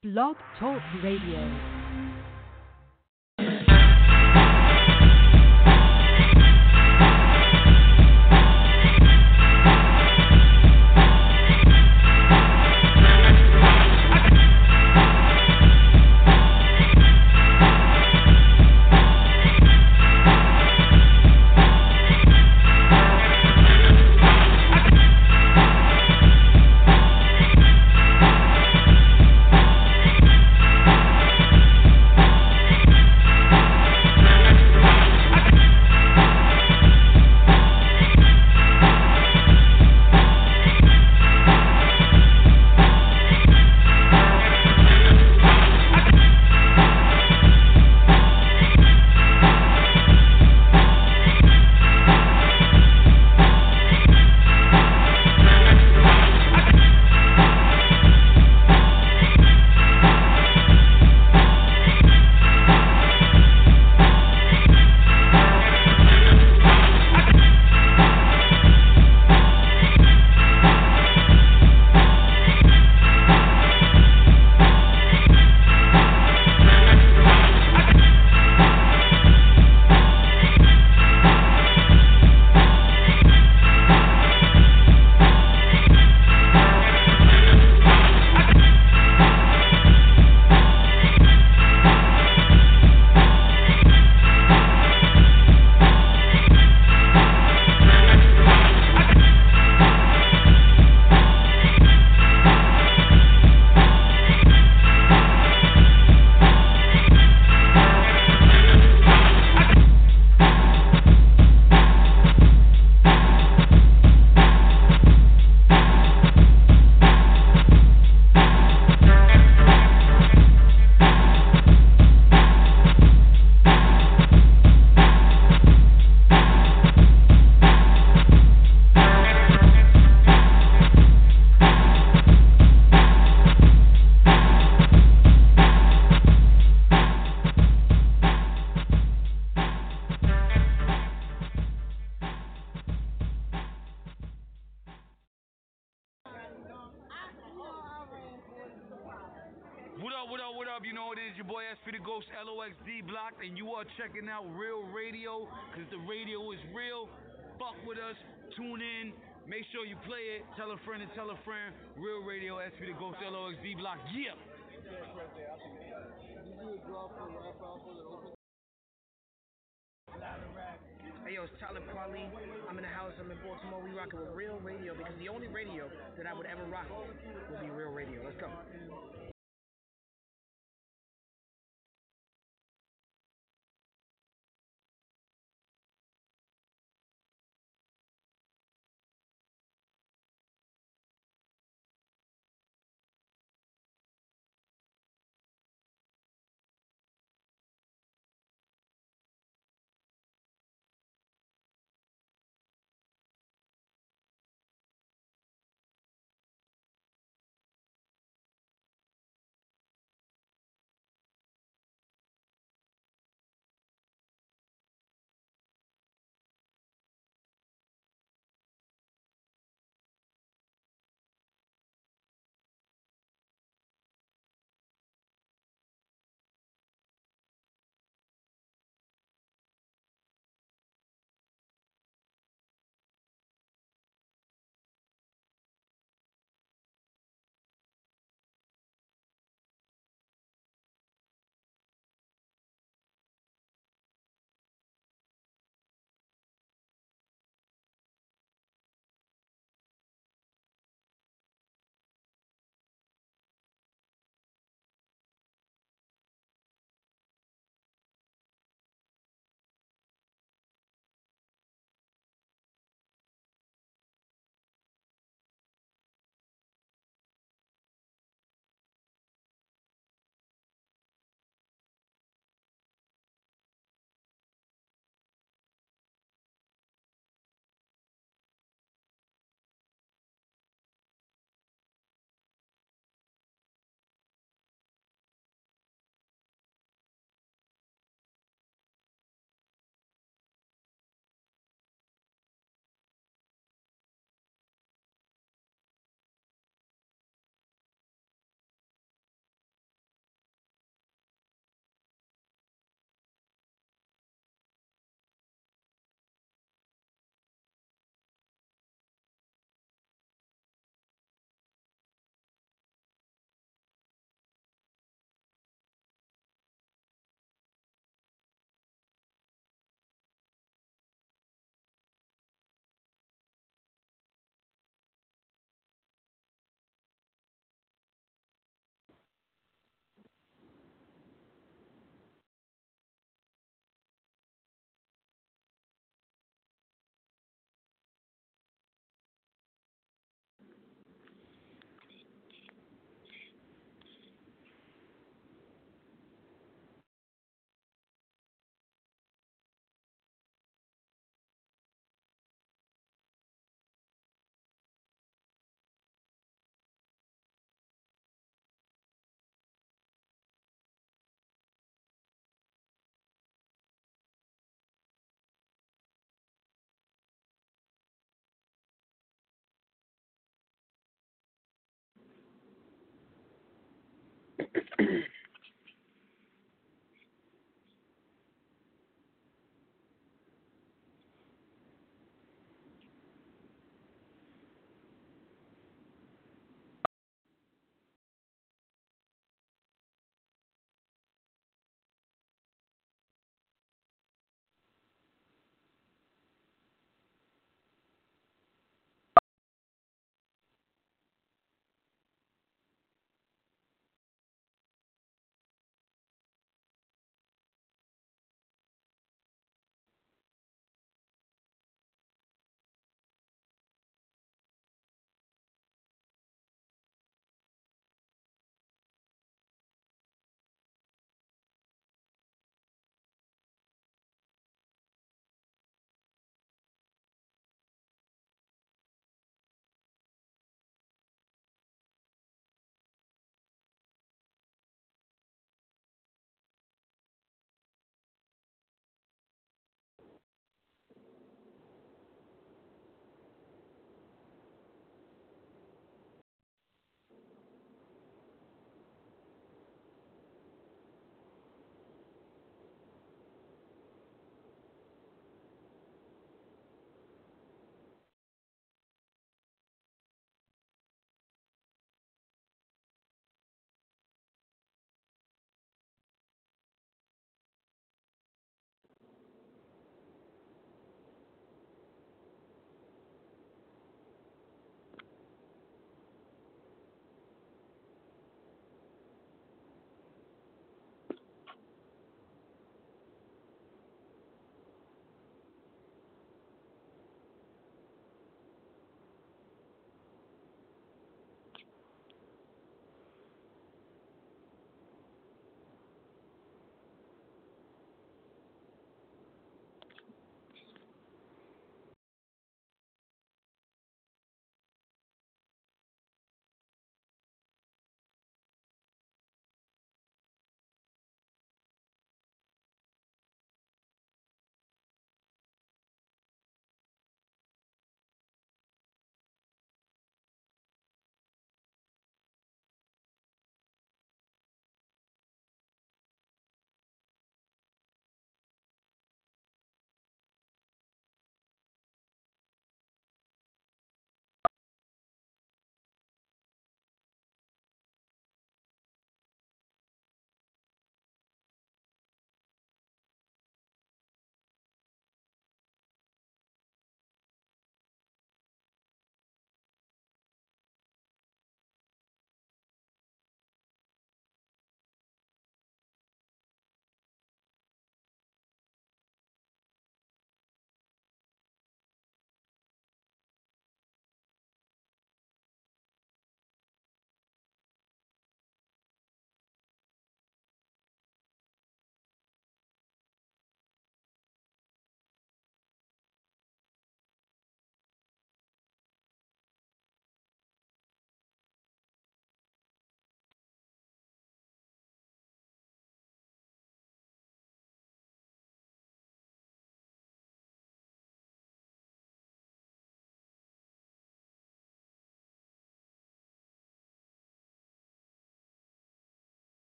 Blog Talk Radio. You know it is your boy SP the Ghost, LOXD Block, and you are checking out Real Radio, because the radio is real. Fuck with us, tune in, make sure you play it, tell a friend and tell a friend. Real Radio, SP the Ghost, LOXD Block, yeah! Hey yo, it's Talib Kweli. I'm in the house, I'm in Baltimore. We rocking with Real Radio, because the only radio that I would ever rock will be Real Radio. Let's go.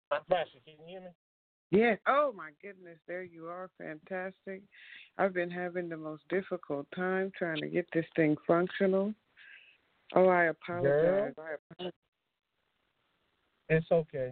Pastor, can you hear me? Yes. Oh my goodness, there you are. Fantastic. I've been having the most difficult time trying to get this thing functional. Oh, I apologize. Girl, it's okay.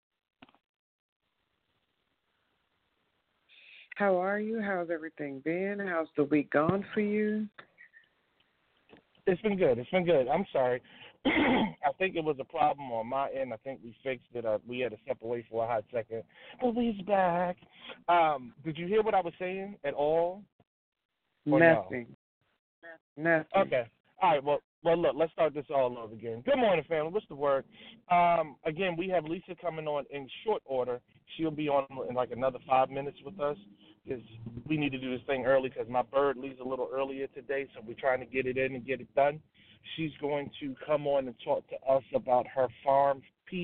How are you? How's everything been? How's the week gone for you? It's been good. It's been good. I'm sorry. I think it was a problem on my end. I think we fixed it. We had to step away for a hot second, but we's back. Did you hear what I was saying at all? Or Nothing. No? Nothing. Okay. All right. Well, look. Let's start this all over again. Good morning, family. What's the word? Again, we have Lisa coming on in short order. She'll be on in like another 5 minutes with us because we need to do this thing early because my bird leaves a little earlier today, so we're trying to get it in and get it done. She's going to come on and talk to us about her farm,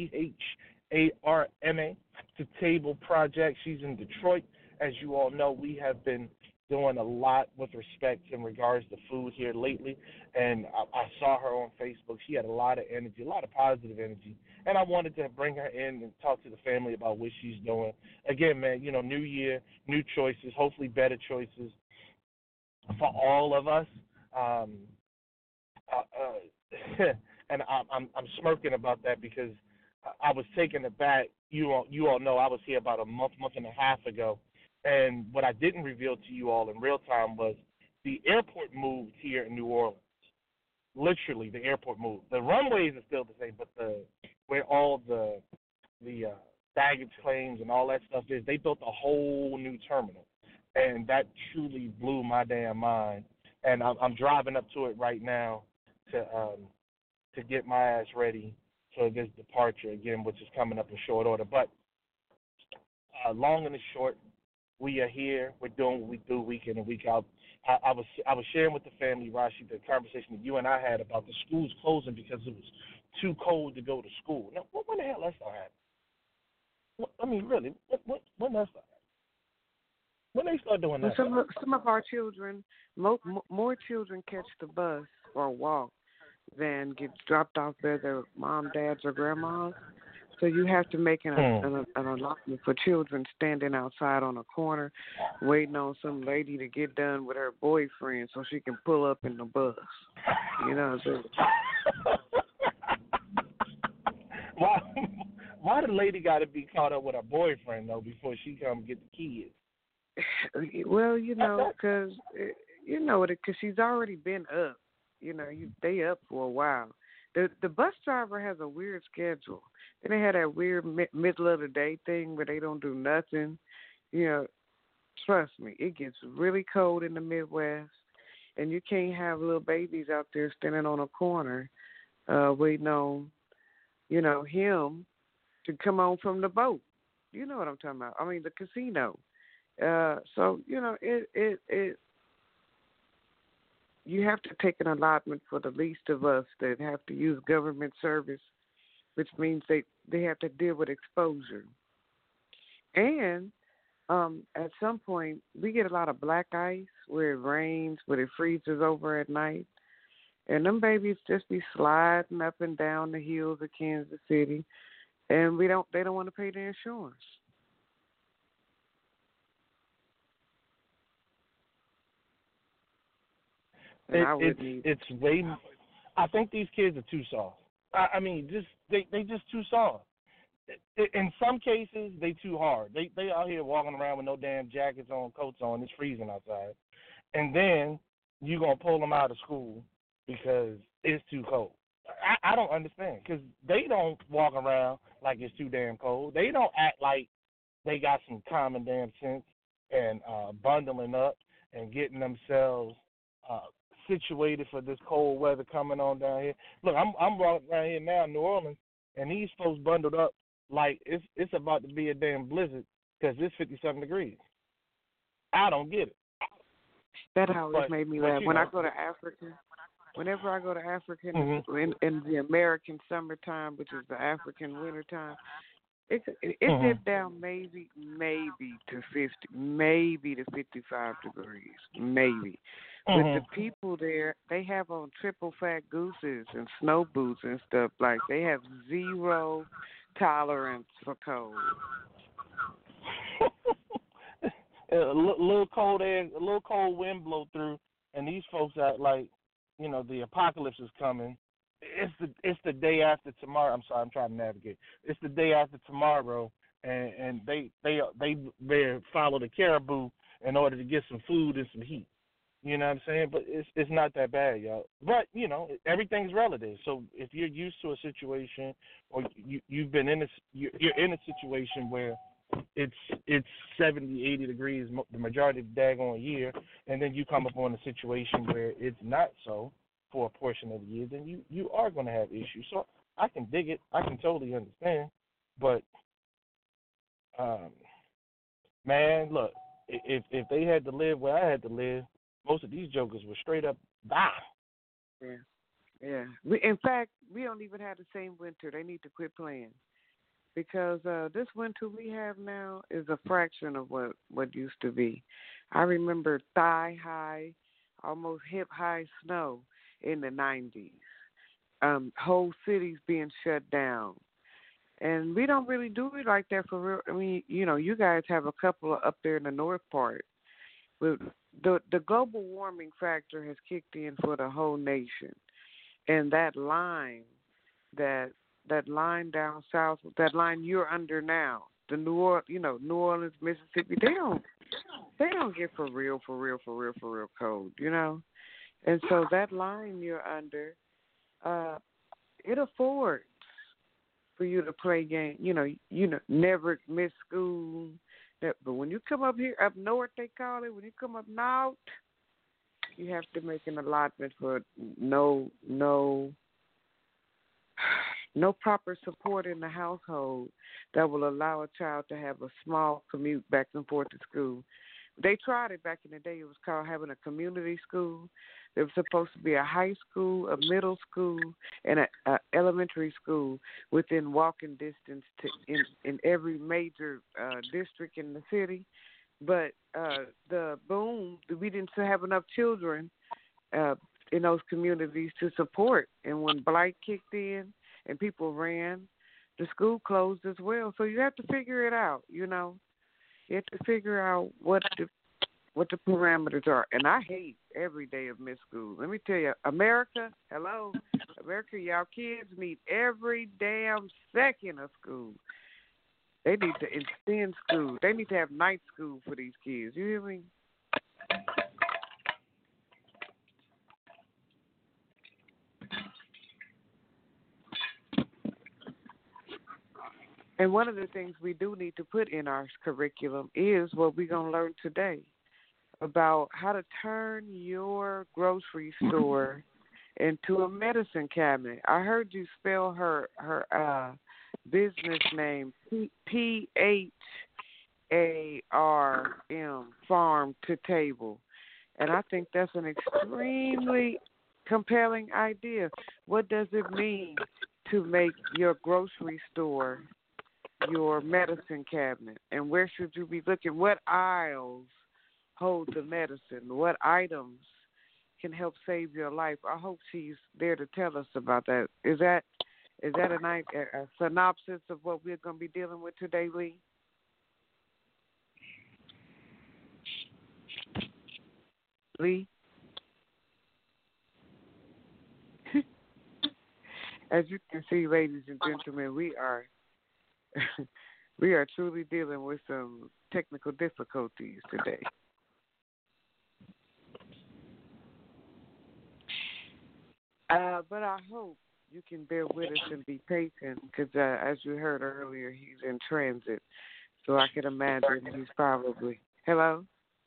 PHARMA, to Table project. She's in Detroit. As you all know, we have been doing a lot with respect in regards to food here lately, and I saw her on Facebook. She had a lot of energy, a lot of positive energy, and I wanted to bring her in and talk to the family about what she's doing. Again, man, new year, new choices, hopefully better choices for all of us. And I'm smirking about that because I was taken aback. You all know I was here about a month and a half ago, and what I didn't reveal to you all in real time was the airport moved here in New Orleans. Literally, the airport moved. The runways are still the same, but where all the baggage claims and all that stuff is, they built a whole new terminal, and that truly blew my damn mind. And I'm driving up to it right now to get my ass ready for this departure again, which is coming up in short order. But long and the short, we are here. We're doing what we do week in and week out. I was sharing with the family, Rashi, the conversation that you and I had about the schools closing because it was too cold to go to school. Now, when the hell that start happening? I mean, really, when that start happening? When they start doing that? Some of our children, more children catch the bus or walk than get dropped off by their mom, dads, or grandmas. So you have to make an allotment for children standing outside on a corner waiting on some lady to get done with her boyfriend so she can pull up in the bus. You know what I'm saying? Why the lady got to be caught up with her boyfriend, though, before she come get the kids? Well, because she's already been up. They up for a while. The bus driver has a weird schedule. Then they had that weird middle of the day thing where they don't do nothing. Trust me, it gets really cold in the Midwest, and you can't have little babies out there standing on a corner waiting on, him to come on from the boat. You know what I'm talking about. I mean, the casino. So you have to take an allotment for the least of us that have to use government service, which means they have to deal with exposure. And at some point, we get a lot of black ice where it rains, where it freezes over at night. And them babies just be sliding up and down the hills of Kansas City, and they don't want to pay their insurance. It's way. I think these kids are too soft. I mean, they just too soft. In some cases, they too hard. They out here walking around with no damn jackets on, coats on. It's freezing outside, and then you gonna pull them out of school because it's too cold. I don't understand because they don't walk around like it's too damn cold. They don't act like they got some common damn sense and bundling up and getting themselves situated for this cold weather coming on down here. Look, I'm walking around here now in New Orleans, and these folks bundled up like it's about to be a damn blizzard because it's 57 degrees. I don't get it. That always made me laugh. When I go to Africa, whenever I go to Africa in the American summertime, which is the African wintertime, it dipped down maybe to 50, maybe to 55 degrees, maybe. But the people there, they have on triple fat gooses and snow boots and stuff. Like, they have zero tolerance for cold. Little cold air, a little cold wind blow through, and these folks act like, the apocalypse is coming. It's the day after tomorrow. I'm sorry, I'm trying to navigate. It's the day after tomorrow, and they follow the caribou in order to get some food and some heat. You know what I'm saying? But it's not that bad, y'all. But everything's relative. So if you're used to a situation, or you've been you're in a situation where it's 70, 80 degrees the majority of the daggone year, and then you come upon a situation where it's not so for a portion of the year, then you are going to have issues. So I can dig it. I can totally understand. But, man, look, if they had to live where I had to live, most of these jokers would straight up die. Yeah. In fact, we don't even have the same winter. They need to quit playing. Because this winter we have now is a fraction of what used to be. I remember thigh-high, almost hip-high snow in the 90s. Whole cities being shut down. And we don't really do it like that for real. I mean, you guys have a couple up there in the north part. The global warming factor has kicked in for the whole nation. And that line down south, that line you're under now, the New Orleans, Mississippi, they don't get for real cold, and so that line you're under, it affords for you to play games, never miss school. But when you come up here, up north they call it, when you come up north, you have to make an allotment for no proper support in the household that will allow a child to have a small commute back and forth to school. They tried it back in the day. It was called having a community school. There was supposed to be a high school, a middle school, and an elementary school within walking distance in every major district in the city. But we didn't have enough children in those communities to support. And when blight kicked in, and people ran, the school closed as well. So you have to figure it out, You have to figure out what the parameters are. And I hate every day of missed school. Let me tell you, America, hello, America, y'all kids need every damn second of school. They need to extend school. They need to have night school for these kids. You hear me? And one of the things we do need to put in our curriculum is what we're going to learn today about how to turn your grocery store into a medicine cabinet. I heard you spell her business name PHARM, farm to table. And I think that's an extremely compelling idea. What does it mean to make your grocery store your medicine cabinet? And where should you be looking? What aisles hold the medicine? What items can help save your life? I hope she's there to tell us about that. Is that a synopsis of what we're going to be dealing with today, Lee? Lee? As you can see, ladies and gentlemen, we are truly dealing with some technical difficulties today. But I hope you can bear with us and be patient because, as you heard earlier, he's in transit. So I can imagine he's probably... Hello?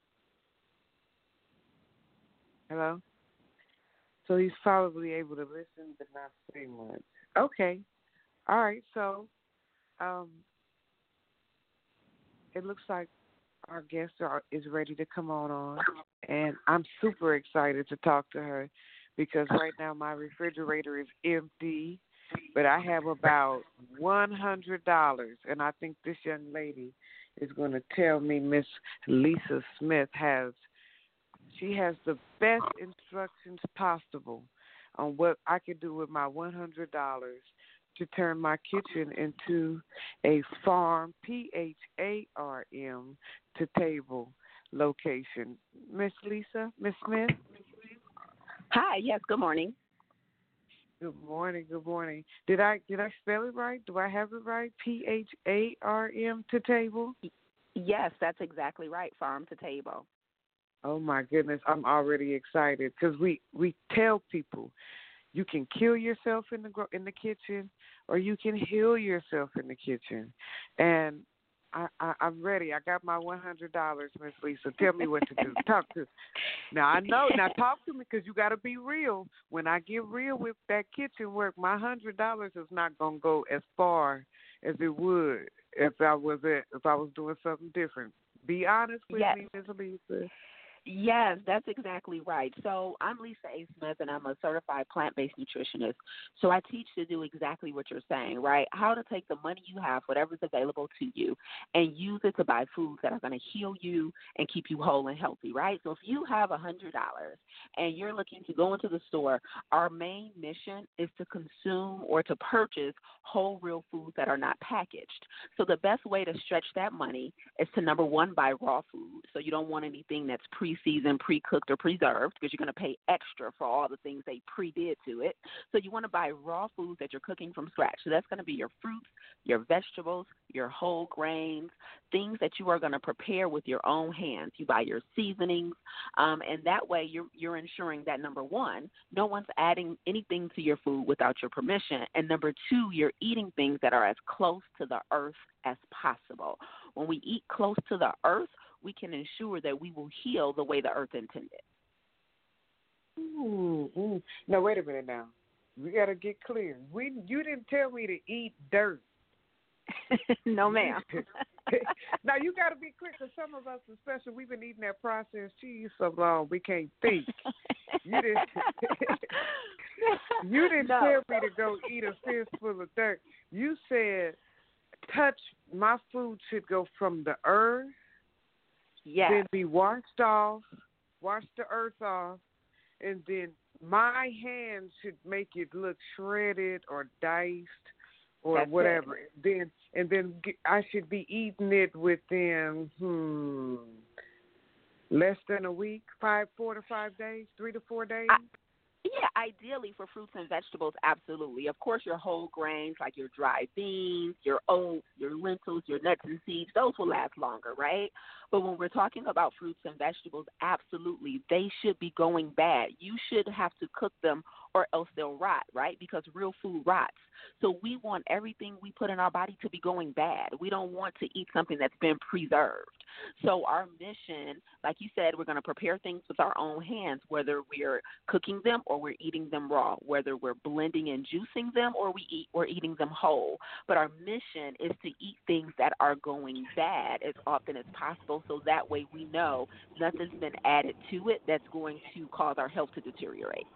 Hello? So he's probably able to listen but not say much. Okay. All right. So it looks like our guest is ready to come on. And I'm super excited to talk to her because right now my refrigerator is empty, but I have about $100. And I think this young lady is going to tell me Miss Lisa Smith has the best instructions possible on what I can do with my $100 to turn my kitchen into a farm, PHARM, to table location. Miss Lisa, Miss Smith? Hi, yes, good morning. Good morning, good morning. Did I spell it right? Do I have it right? PHARM, to table? Yes, that's exactly right, farm to table. Oh my goodness, I'm already excited because we tell people you can kill yourself in the kitchen, or you can heal yourself in the kitchen. And I'm ready. I got my $100, Miss Lisa. Tell me what to do. Talk to. Now I know. Now talk to me, because you got to be real. When I get real with that kitchen work, my $100 is not gonna go as far as it would if I was doing something different. Be honest with me, Miss Lisa. Yes, that's exactly right. So I'm Lisa A. Smith, and I'm a certified plant-based nutritionist. So I teach to do exactly what you're saying, right? How to take the money you have, whatever's available to you, and use it to buy foods that are going to heal you and keep you whole and healthy, right? So if you have $100 and you're looking to go into the store, our main mission is to consume or to purchase whole, real foods that are not packaged. So the best way to stretch that money is to, number one, buy raw food. So you don't want anything that's pre-seasoned, pre-cooked, or preserved, because you're going to pay extra for all the things they pre-did to it. So you want to buy raw foods that you're cooking from scratch. So that's going to be your fruits, your vegetables, your whole grains, things that you are going to prepare with your own hands. You buy your seasonings, and that way you're ensuring that, number one, no one's adding anything to your food without your permission, and number two, you're eating things that are as close to the earth as possible. When we eat close to the earth, we can ensure that we will heal the way the earth intended. Ooh. Now, wait a minute now. We got to get clear. You didn't tell me to eat dirt. No, ma'am. Now, you got to be clear, because some of us, especially, we've been eating that processed cheese so long we can't think. You didn't tell me to go eat a fistful of dirt. You said my food should go from the earth, then be washed off, wash the earth off, and then my hands should make it look shredded or diced or That's whatever. Then I should be eating it within less than a week, 4 to 5 days, 3 to 4 days. Yeah, ideally for fruits and vegetables, absolutely. Of course, your whole grains like your dried beans, your oats, your lentils, your nuts and seeds, those will last longer, right? But when we're talking about fruits and vegetables, absolutely, they should be going bad. You should have to cook them or else they'll rot, right? Because real food rots. So we want everything we put in our body to be going bad. We don't want to eat something that's been preserved. So our mission, like you said, we're going to prepare things with our own hands, whether we're cooking them or we're eating them raw, whether we're blending and juicing them or we're eating them whole. But our mission is to eat things that are going bad as often as possible, so that way we know nothing's been added to it that's going to cause our health to deteriorate.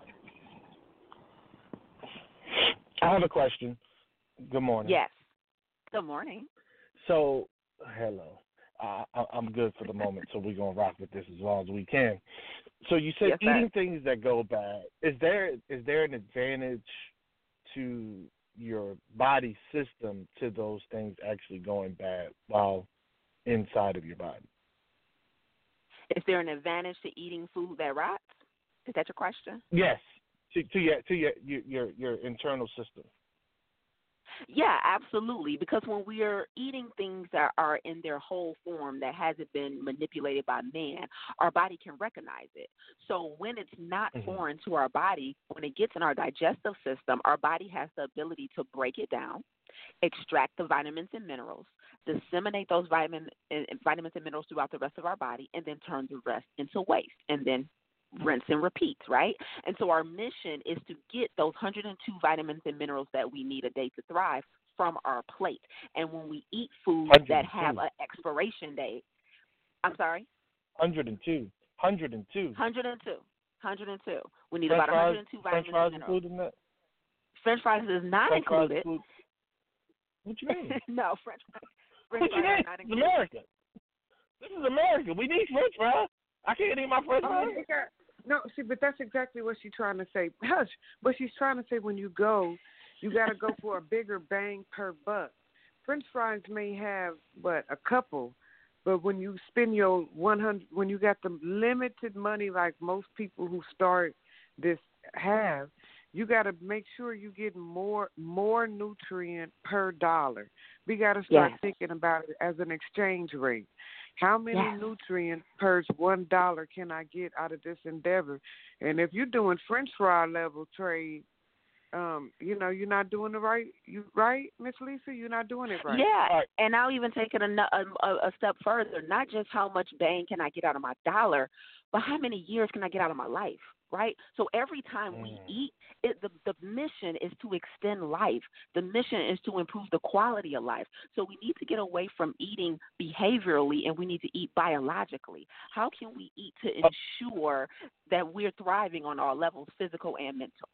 I have a question. Good morning. Yes. Good morning. So, hello. I'm good for the moment, so we're going to rock with this as long as we can. So you said eating things that go bad. Is there an advantage to your body system to those things actually going bad while inside of your body? Is there an advantage to eating food that rots? Is that your question? Yes, to your internal system. Yeah, absolutely. Because when we are eating things that are in their whole form that hasn't been manipulated by man, our body can recognize it. So when it's not foreign to our body, when it gets in our digestive system, our body has the ability to break it down, extract the vitamins and minerals, disseminate those vitamins and minerals throughout the rest of our body, and then turn the rest into waste, and then rinse and repeat, right? And so our mission is to get those 102 vitamins and minerals that we need a day to thrive from our plate. And when we eat foods that have an expiration date, I'm sorry? 102. We need about 102 vitamins and minerals. Included in that? French fries is not included. What you mean? No, French fries what you mean? are not included. America. This is America. We need French fries. I can't eat my French fries. No, see, but that's exactly what she's trying to say. Hush. But she's trying to say when you go You got to go for a bigger bang per buck. French fries may have, a couple, but when you spend your 100, when you got the limited money like most people who start this have, you got to make sure you get more nutrient per dollar. We got to start thinking about it as an exchange rate. How many nutrients per $1 can I get out of this endeavor? And if you're doing French fry level trade, you're not doing it right. You right, Miss Lisa? You're not doing it right. Yeah, right. And I'll even take it a step further. Not just how much bang can I get out of my dollar, but how many years can I get out of my life, right? So every time we eat, the mission is to extend life. The mission is to improve the quality of life. So we need to get away from eating behaviorally, and we need to eat biologically. How can we eat to ensure that we're thriving on all levels, physical and mental?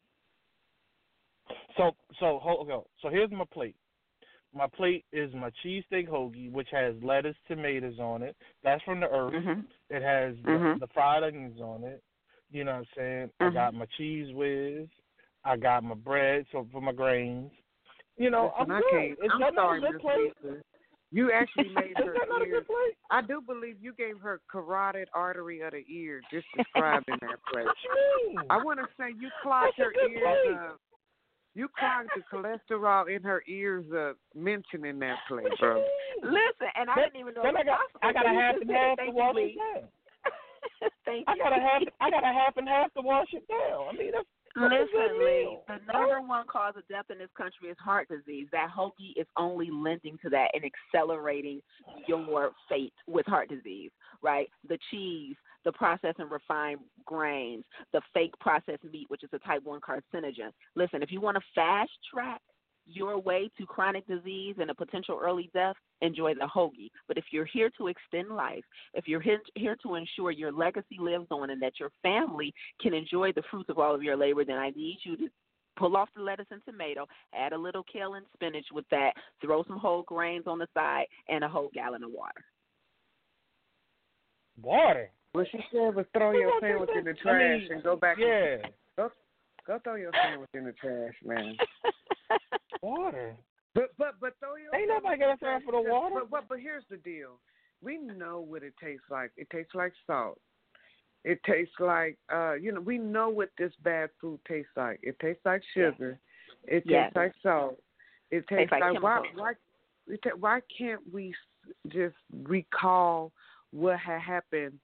So here's my plate. My plate is my cheesesteak hoagie, which has lettuce, tomatoes on it. That's from the earth. Mm-hmm. It has the fried onions on it. You know what I'm saying? I got my cheese whiz. I got my bread, so for my grains. You know, Listen, I'm good. I'm sorry, Miss plate? Lisa. You actually made her Is that not a ears. good plate? I do believe you gave her carotid artery of the ear just describing that plate. What you mean? I want to say you clogged her ears up. You clogged the cholesterol in her ears up mentioning that plate, bro. Listen, and I didn't even know. I got a half and half to wash it down. Thank I you. got a half and half to wash it down. I mean, that's Listen, Lee, the number one cause of death in this country is heart disease. That hoagie is only lending to that and accelerating your fate with heart disease, right? The cheese, the processed and refined grains, the fake processed meat, which is a type 1 carcinogen. Listen, if you want to fast track your way to chronic disease and a potential early death, enjoy the hoagie. But if you're here to extend life, if you're here to ensure your legacy lives on and that your family can enjoy the fruits of all of your labor, then I need you to pull off the lettuce and tomato, add a little kale and spinach with that, throw some whole grains on the side, and a whole gallon of water. Water? What she said was throw your sandwich in the trash and go back. Yeah. Go throw your sandwich in the trash, man. Water. But throw your. Ain't nobody got time for the water. But here's the deal. We know what it tastes like. It tastes like salt. It tastes like we know what this bad food tastes like. It tastes like sugar. It tastes like salt. It tastes like why can't we just recall what had happened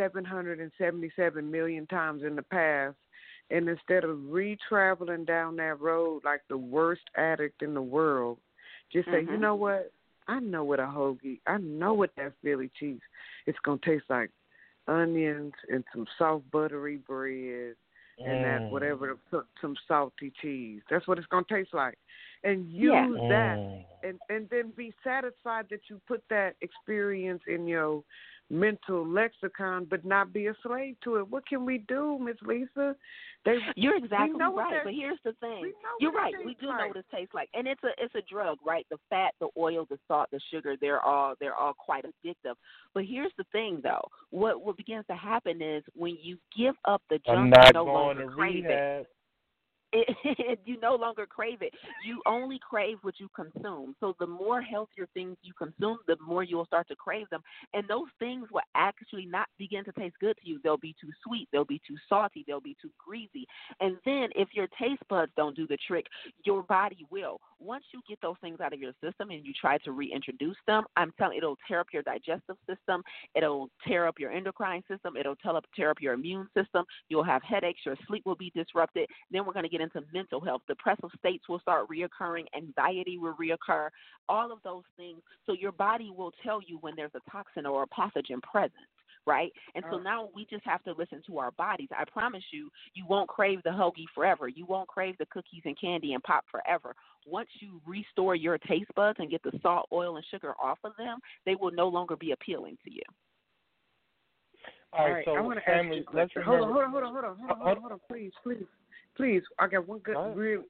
777 million times in the past? And instead of re-traveling down that road like the worst addict in the world, just say, you know what? I know what a hoagie, I know what that Philly cheese, it's going to taste like onions and some soft buttery bread and that whatever, some salty cheese. That's what it's going to taste like. And use that and then be satisfied that you put that experience in your mental lexicon, but not be a slave to it. What can we do, Miss Lisa? You're exactly right. But here's the thing. You're right. We do know what it tastes like, and it's a drug, right? The fat, the oil, the salt, the sugar, they're all quite addictive. But here's the thing, though. What begins to happen is when you give up the junk, you no longer crave it. You no longer crave it. You only crave what you consume. So the more healthier things you consume, the more you'll start to crave them. And those things will actually not begin to taste good to you. They'll be too sweet. They'll be too salty. They'll be too greasy. And then if your taste buds don't do the trick, your body will. Once you get those things out of your system and you try to reintroduce them, I'm telling you, it'll tear up your digestive system. It'll tear up your endocrine system. It'll tear up your immune system. You'll have headaches. Your sleep will be disrupted. Then we're going to get into mental health. Depressive states will start reoccurring. Anxiety will reoccur. All of those things. So your body will tell you when there's a toxin or a pathogen present. Right? And so now we just have to listen to our bodies. I promise you, you won't crave the hoagie forever. You won't crave the cookies and candy and pop forever. Once you restore your taste buds and get the salt, oil, and sugar off of them, they will no longer be appealing to you. All right, so I want to ask you. Hold on, please. I got one good real.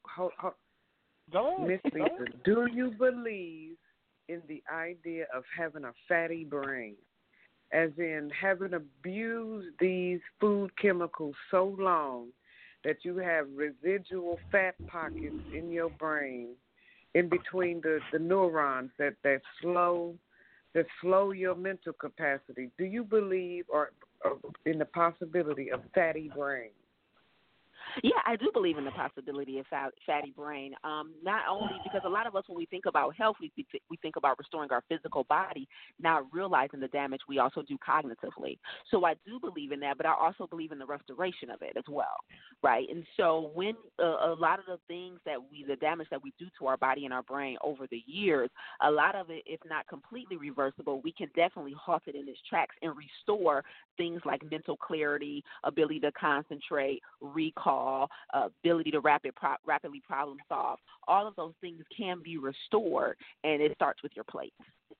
Go ahead. Miss Lisa, do you believe in the idea of having a fatty brain? As in having abused these food chemicals so long that you have residual fat pockets in your brain, in between the neurons that slow your mental capacity. Do you believe or in the possibility of fatty brain? Yeah, I do believe in the possibility of fatty brain. Not only because a lot of us, when we think about health, we think about restoring our physical body, not realizing the damage we also do cognitively. So I do believe in that, but I also believe in the restoration of it as well, right? And so when a lot of the things the damage that we do to our body and our brain over the years, a lot of it, if not completely reversible, we can definitely halt it in its tracks and restore things like mental clarity, ability to concentrate, recall, ability to rapidly problem solve. All of those things can be restored, and it starts with your plate.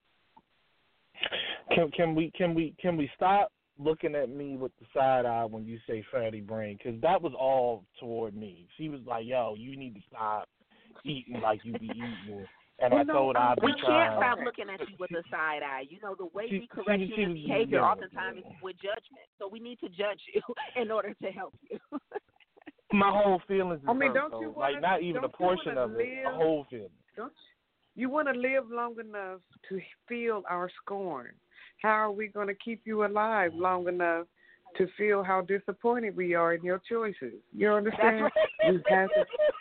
Can we stop looking at me with the side eye when you say fatty brain? Because that was all toward me. She was like, "Yo, you need to stop eating like you be eating." And I told her we can't stop looking at you with a side eye. You know, the way we correct human behavior oftentimes is with judgment. So we need to judge you in order to help you. My whole feelings is don't hurt, you like not even a portion of it, the whole feeling. You want to live long enough to feel our scorn. How are we going to keep you alive long enough to feel how disappointed we are in your choices? You understand? That's right.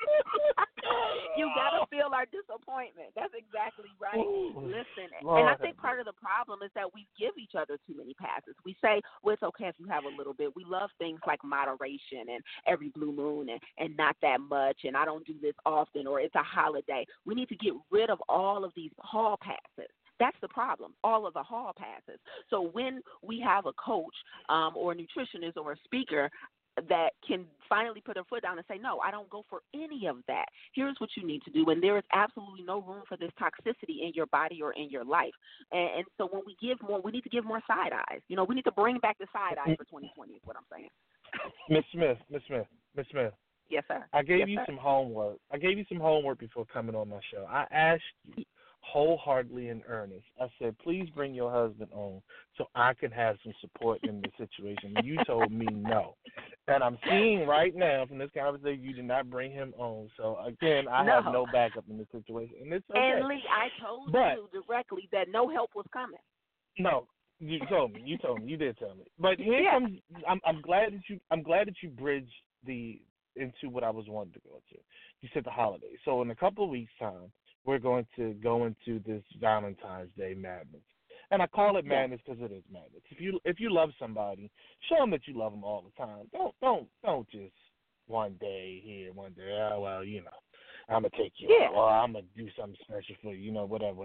You got to feel our disappointment. That's exactly right. Listen, Lord. And I think part of the problem is that we give each other too many passes. We say, well, it's okay if you have a little bit. We love things like moderation and every blue moon and not that much, and I don't do this often, or it's a holiday. We need to get rid of all of these hall passes. That's the problem, all of the hall passes. So when we have a coach or a nutritionist or a speaker that can finally put their foot down and say, no, I don't go for any of that. Here's what you need to do. And there is absolutely no room for this toxicity in your body or in your life. And so when we give more, we need to give more side eyes. You know, we need to bring back the side eye for 2020 is what I'm saying. Miss Smith. Yes, sir. I gave you some homework. I gave you some homework before coming on my show. I asked you wholeheartedly in earnest. I said, please bring your husband on so I can have some support in the situation. You told me no. And I'm seeing right now from this conversation you did not bring him on. So, again, I have no backup in this situation. And it's okay. And, Lee, I told you directly that no help was coming. No. You told me. You did tell me. But here comes I'm glad that you bridged into what I was wanting to go into. You said the holidays. So in a couple of weeks' time, we're going to go into this Valentine's Day madness, and I call it madness because it is madness. If you love somebody, show them that you love them all the time. Don't just one day here, one day. Oh, well, you know, I'm gonna take you out, or I'm gonna do something special for you. You know, whatever.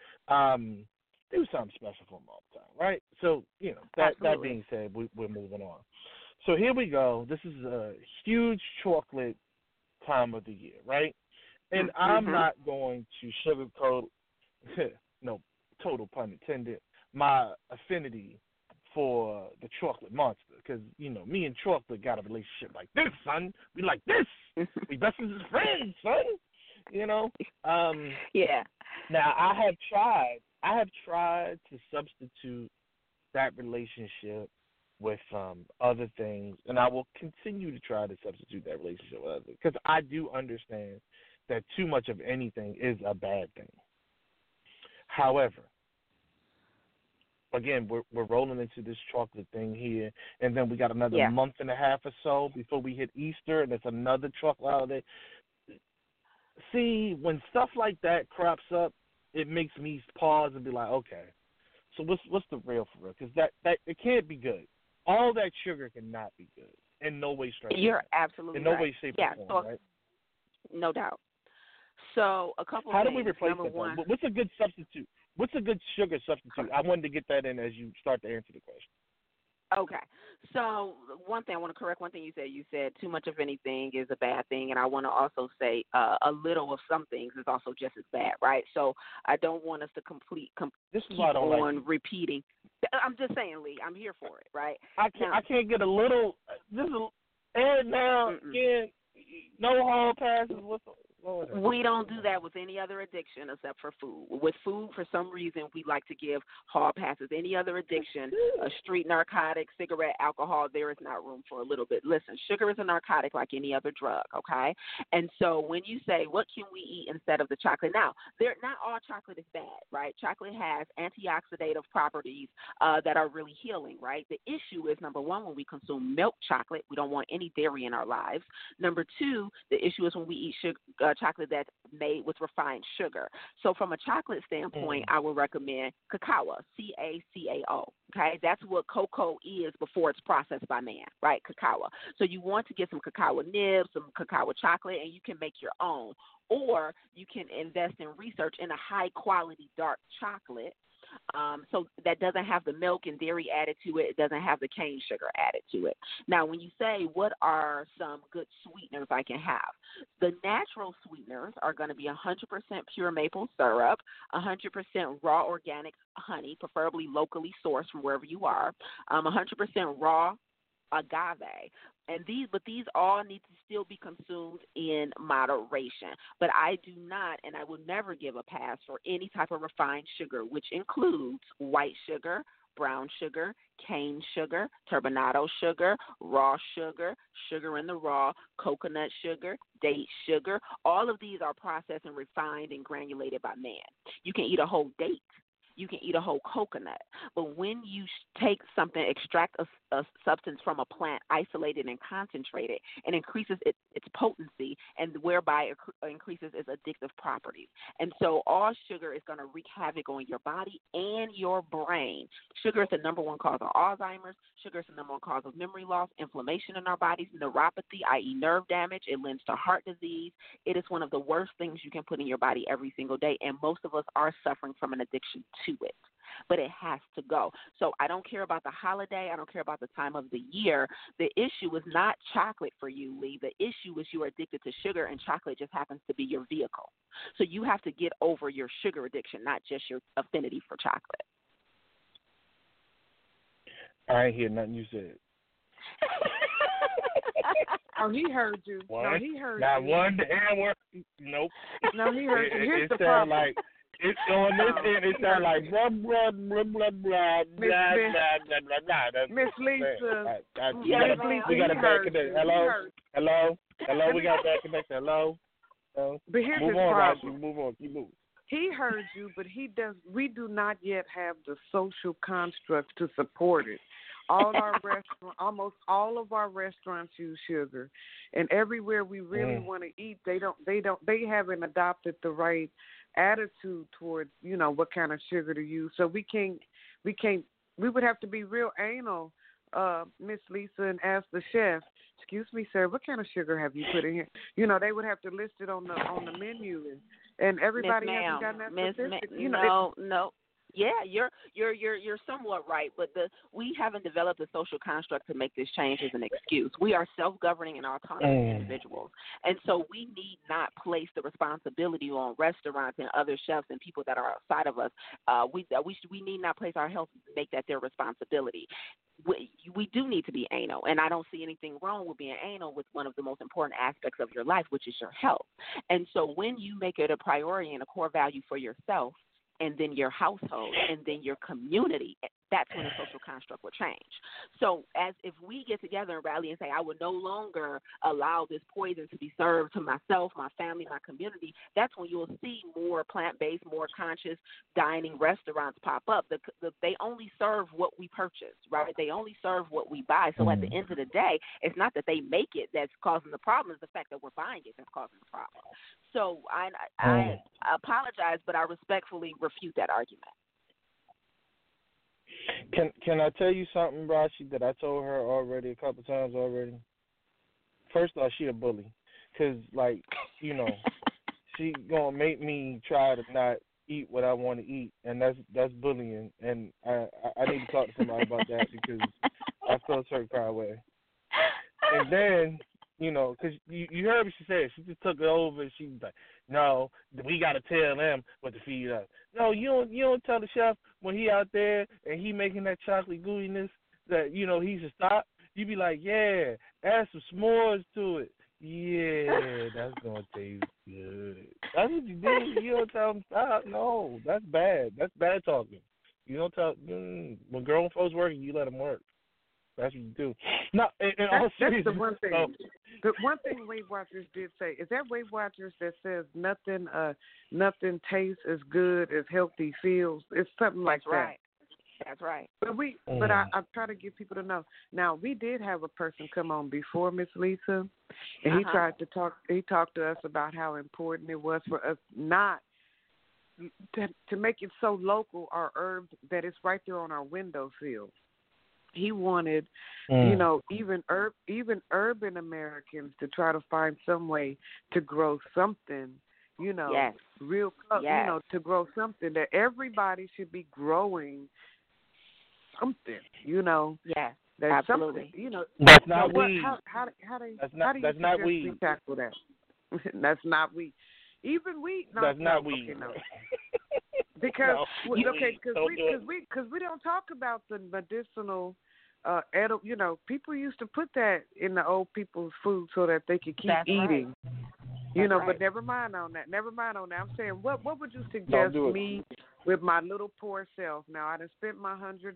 Do something special for them all the time, right? So you know that being said, we're moving on. So here we go. This is a huge chocolate time of the year, right? And I'm not going to sugarcoat, no, total pun intended, my affinity for the chocolate monster. Because, you know, me and chocolate got a relationship like this, son. We like this. We best as friends, son. You know? Now, I have tried to substitute that relationship with other things, and I will continue to try to substitute that relationship with others. Because I do understand that too much of anything is a bad thing. However, again, we're rolling into this chocolate thing here, and then we got another month and a half or so before we hit Easter, and it's another chocolate holiday. See, when stuff like that crops up, it makes me pause and be like, okay, so what's the real for real? Because that it can't be good. All that sugar cannot be good in no way, shape, You're absolutely in no right. way, shape, or form, right? No doubt. So a couple How of things. do we replace Number that? one, What's a good substitute? What's a good sugar substitute? I wanted to get that in as you start to answer the question. Okay. So one thing I want to correct one thing you said. You said too much of anything is a bad thing, and I want to also say a little of some things is also just as bad, right? So I don't want us to this is keep why I don't on like repeating. I'm just saying, Lee, I'm here for it, right? I can't get a little. This is and now again, no hall passes. Lord. We don't do that with any other addiction except for food. With food, for some reason, we like to give hall passes. Any other addiction, a street narcotic, cigarette, alcohol, there is not room for a little bit. Listen, sugar is a narcotic like any other drug, okay? And so when you say, what can we eat instead of the chocolate? Now, not all chocolate is bad, right? Chocolate has antioxidant properties that are really healing, right? The issue is, number one, when we consume milk chocolate, we don't want any dairy in our lives. Number two, the issue is when we eat chocolate that's made with refined sugar. So from a chocolate standpoint, I would recommend cacao, CACAO. Okay, that's what cocoa is before it's processed by man, right? Cacao. So you want to get some cacao nibs, some cacao chocolate, and you can make your own. Or you can invest in research in a high quality dark chocolate. So that doesn't have the milk and dairy added to it. It doesn't have the cane sugar added to it. Now, when you say what are some good sweeteners I can have, the natural sweeteners are going to be 100% pure maple syrup, 100% raw organic honey, preferably locally sourced from wherever you are, 100% raw agave. And these all need to still be consumed in moderation. But I do not, and I will never give a pass for any type of refined sugar, which includes white sugar, brown sugar, cane sugar, turbinado sugar, raw sugar, sugar in the raw, coconut sugar, date sugar. All of these are processed and refined and granulated by man. You can eat a whole date. You can eat a whole coconut. But when you take something, extract a substance from a plant, isolate it and concentrate it, and increases its potency, and whereby it increases its addictive properties. And so all sugar is going to wreak havoc on your body and your brain. Sugar is the number one cause of Alzheimer's. Sugar is the number one cause of memory loss, inflammation in our bodies, neuropathy, i.e. nerve damage. It lends to heart disease. It is one of the worst things you can put in your body every single day, and most of us are suffering from an addiction to it. But it has to go. So I don't care about the holiday. I don't care about the time of the year. The issue is not chocolate for you, Lee. The issue is you are addicted to sugar, and chocolate just happens to be your vehicle. So you have to get over your sugar addiction, not just your affinity for chocolate. I ain't hear nothing you said. Oh, he heard you. What? No, he heard Not you. one damn word. Nope. No, he heard you. Here's It the sound problem. like it's on this end. It sound like blah blah blah blah blah blah blah blah blah. Miss Lisa. Yes, We got a bad connection. Hello, hello. We got a bad connection. Hello. But here's Move his on, problem. Rashi. Move on. Keep moving. He heard you, but we do not yet have the social construct to support it. Almost all of our restaurants use sugar, and everywhere we really want to eat, they haven't adopted the right attitude towards, what kind of sugar to use. So we would have to be real anal, Miss Lisa, and ask the chef, excuse me, sir, what kind of sugar have you put in here? They would have to list it on the menu, and everybody hasn't gotten that specific. No. Yeah, you're somewhat right, but we haven't developed a social construct to make this change as an excuse. We are self-governing and autonomous individuals, and so we need not place the responsibility on restaurants and other chefs and people that are outside of us. We need not place our health, make that their responsibility. We do need to be anal, and I don't see anything wrong with being anal with one of the most important aspects of your life, which is your health. And so when you make it a priority and a core value for yourself, and then your household, and then your community, that's when the social construct will change. So as if we get together and rally and say, I will no longer allow this poison to be served to myself, my family, my community, that's when you'll see more plant-based, more conscious dining restaurants pop up. They only serve what we purchase, right? They only serve what we buy. So at the end of the day, it's not that they make it that's causing the problem. It's the fact that we're buying it that's causing the problem. So I apologize, but I respectfully refute that argument. Can I tell you something, Rashi, that I told her already a couple times already? First off, she a bully, cause she gonna make me try to not eat what I want to eat, and that's bullying, and I need to talk to somebody about that because I feel a certain kind of way. And then, cause you heard what she said. She just took it over, and she was like, no, we got to tell them what to feed us. No, you don't tell the chef when he out there and he making that chocolate gooiness that, he should stop. You be like, yeah, add some s'mores to it. Yeah, that's gonna taste good. That's what you do. You don't tell them stop. No, that's bad. That's bad talking. You don't tell when grown folks work, you let them work. That's what you do. No, in all seriousness, that's the one thing. The one thing Weight Watchers did say is that Weight Watchers that says nothing tastes as good as healthy feels. It's something like that. That's right. But I try to get people to know. Now we did have a person come on before Miss Lisa, and he tried to talk. He talked to us about how important it was for us not to make it so local, our herbs, that it's right there on our windowsill. He wanted, even urban Americans to try to find some way to grow something, real, to grow something that everybody should be growing something, Yes, that's absolutely. Something, that's not weed. How do you that's not weed. We tackle that? That's not weed. Even weed. No, that's not weed. Okay, no. Because we don't talk about the medicinal people used to put that in the old people's food so that they could keep eating. Right. But never mind on that. I'm saying, what would you suggest me with my little poor self? Now I done spent my $100.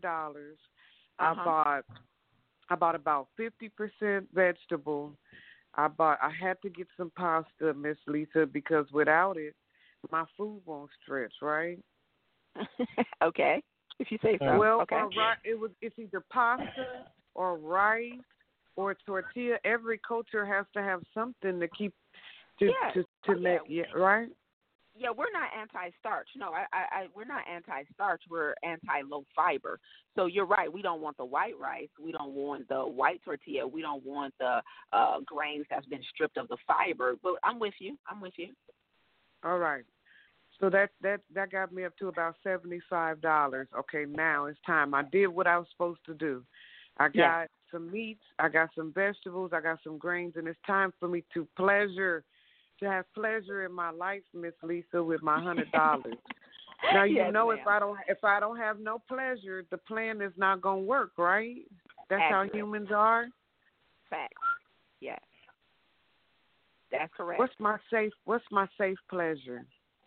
I bought about 50% vegetable. I had to get some pasta, Miss Lisa, because without it, my food won't stretch, right? Okay, if you say so. Well, okay. It's either pasta or rice or tortilla. Every culture has to have something to keep to make right. Yeah, we're not anti-starch. No, we're not anti-starch. We're anti-low fiber. So you're right. We don't want the white rice. We don't want the white tortilla. We don't want the grains that's been stripped of the fiber. But I'm with you. All right. So that got me up to about $75. Okay, now it's time. I did what I was supposed to do. I got some meats. I got some vegetables. I got some grains, and it's time for me to have pleasure in my life, Miss Lisa, with my $100. Now if I don't have no pleasure, the plan is not gonna work, right? That's Accurate. how humans are. Facts. Yes. That's correct. What's my safe pleasure?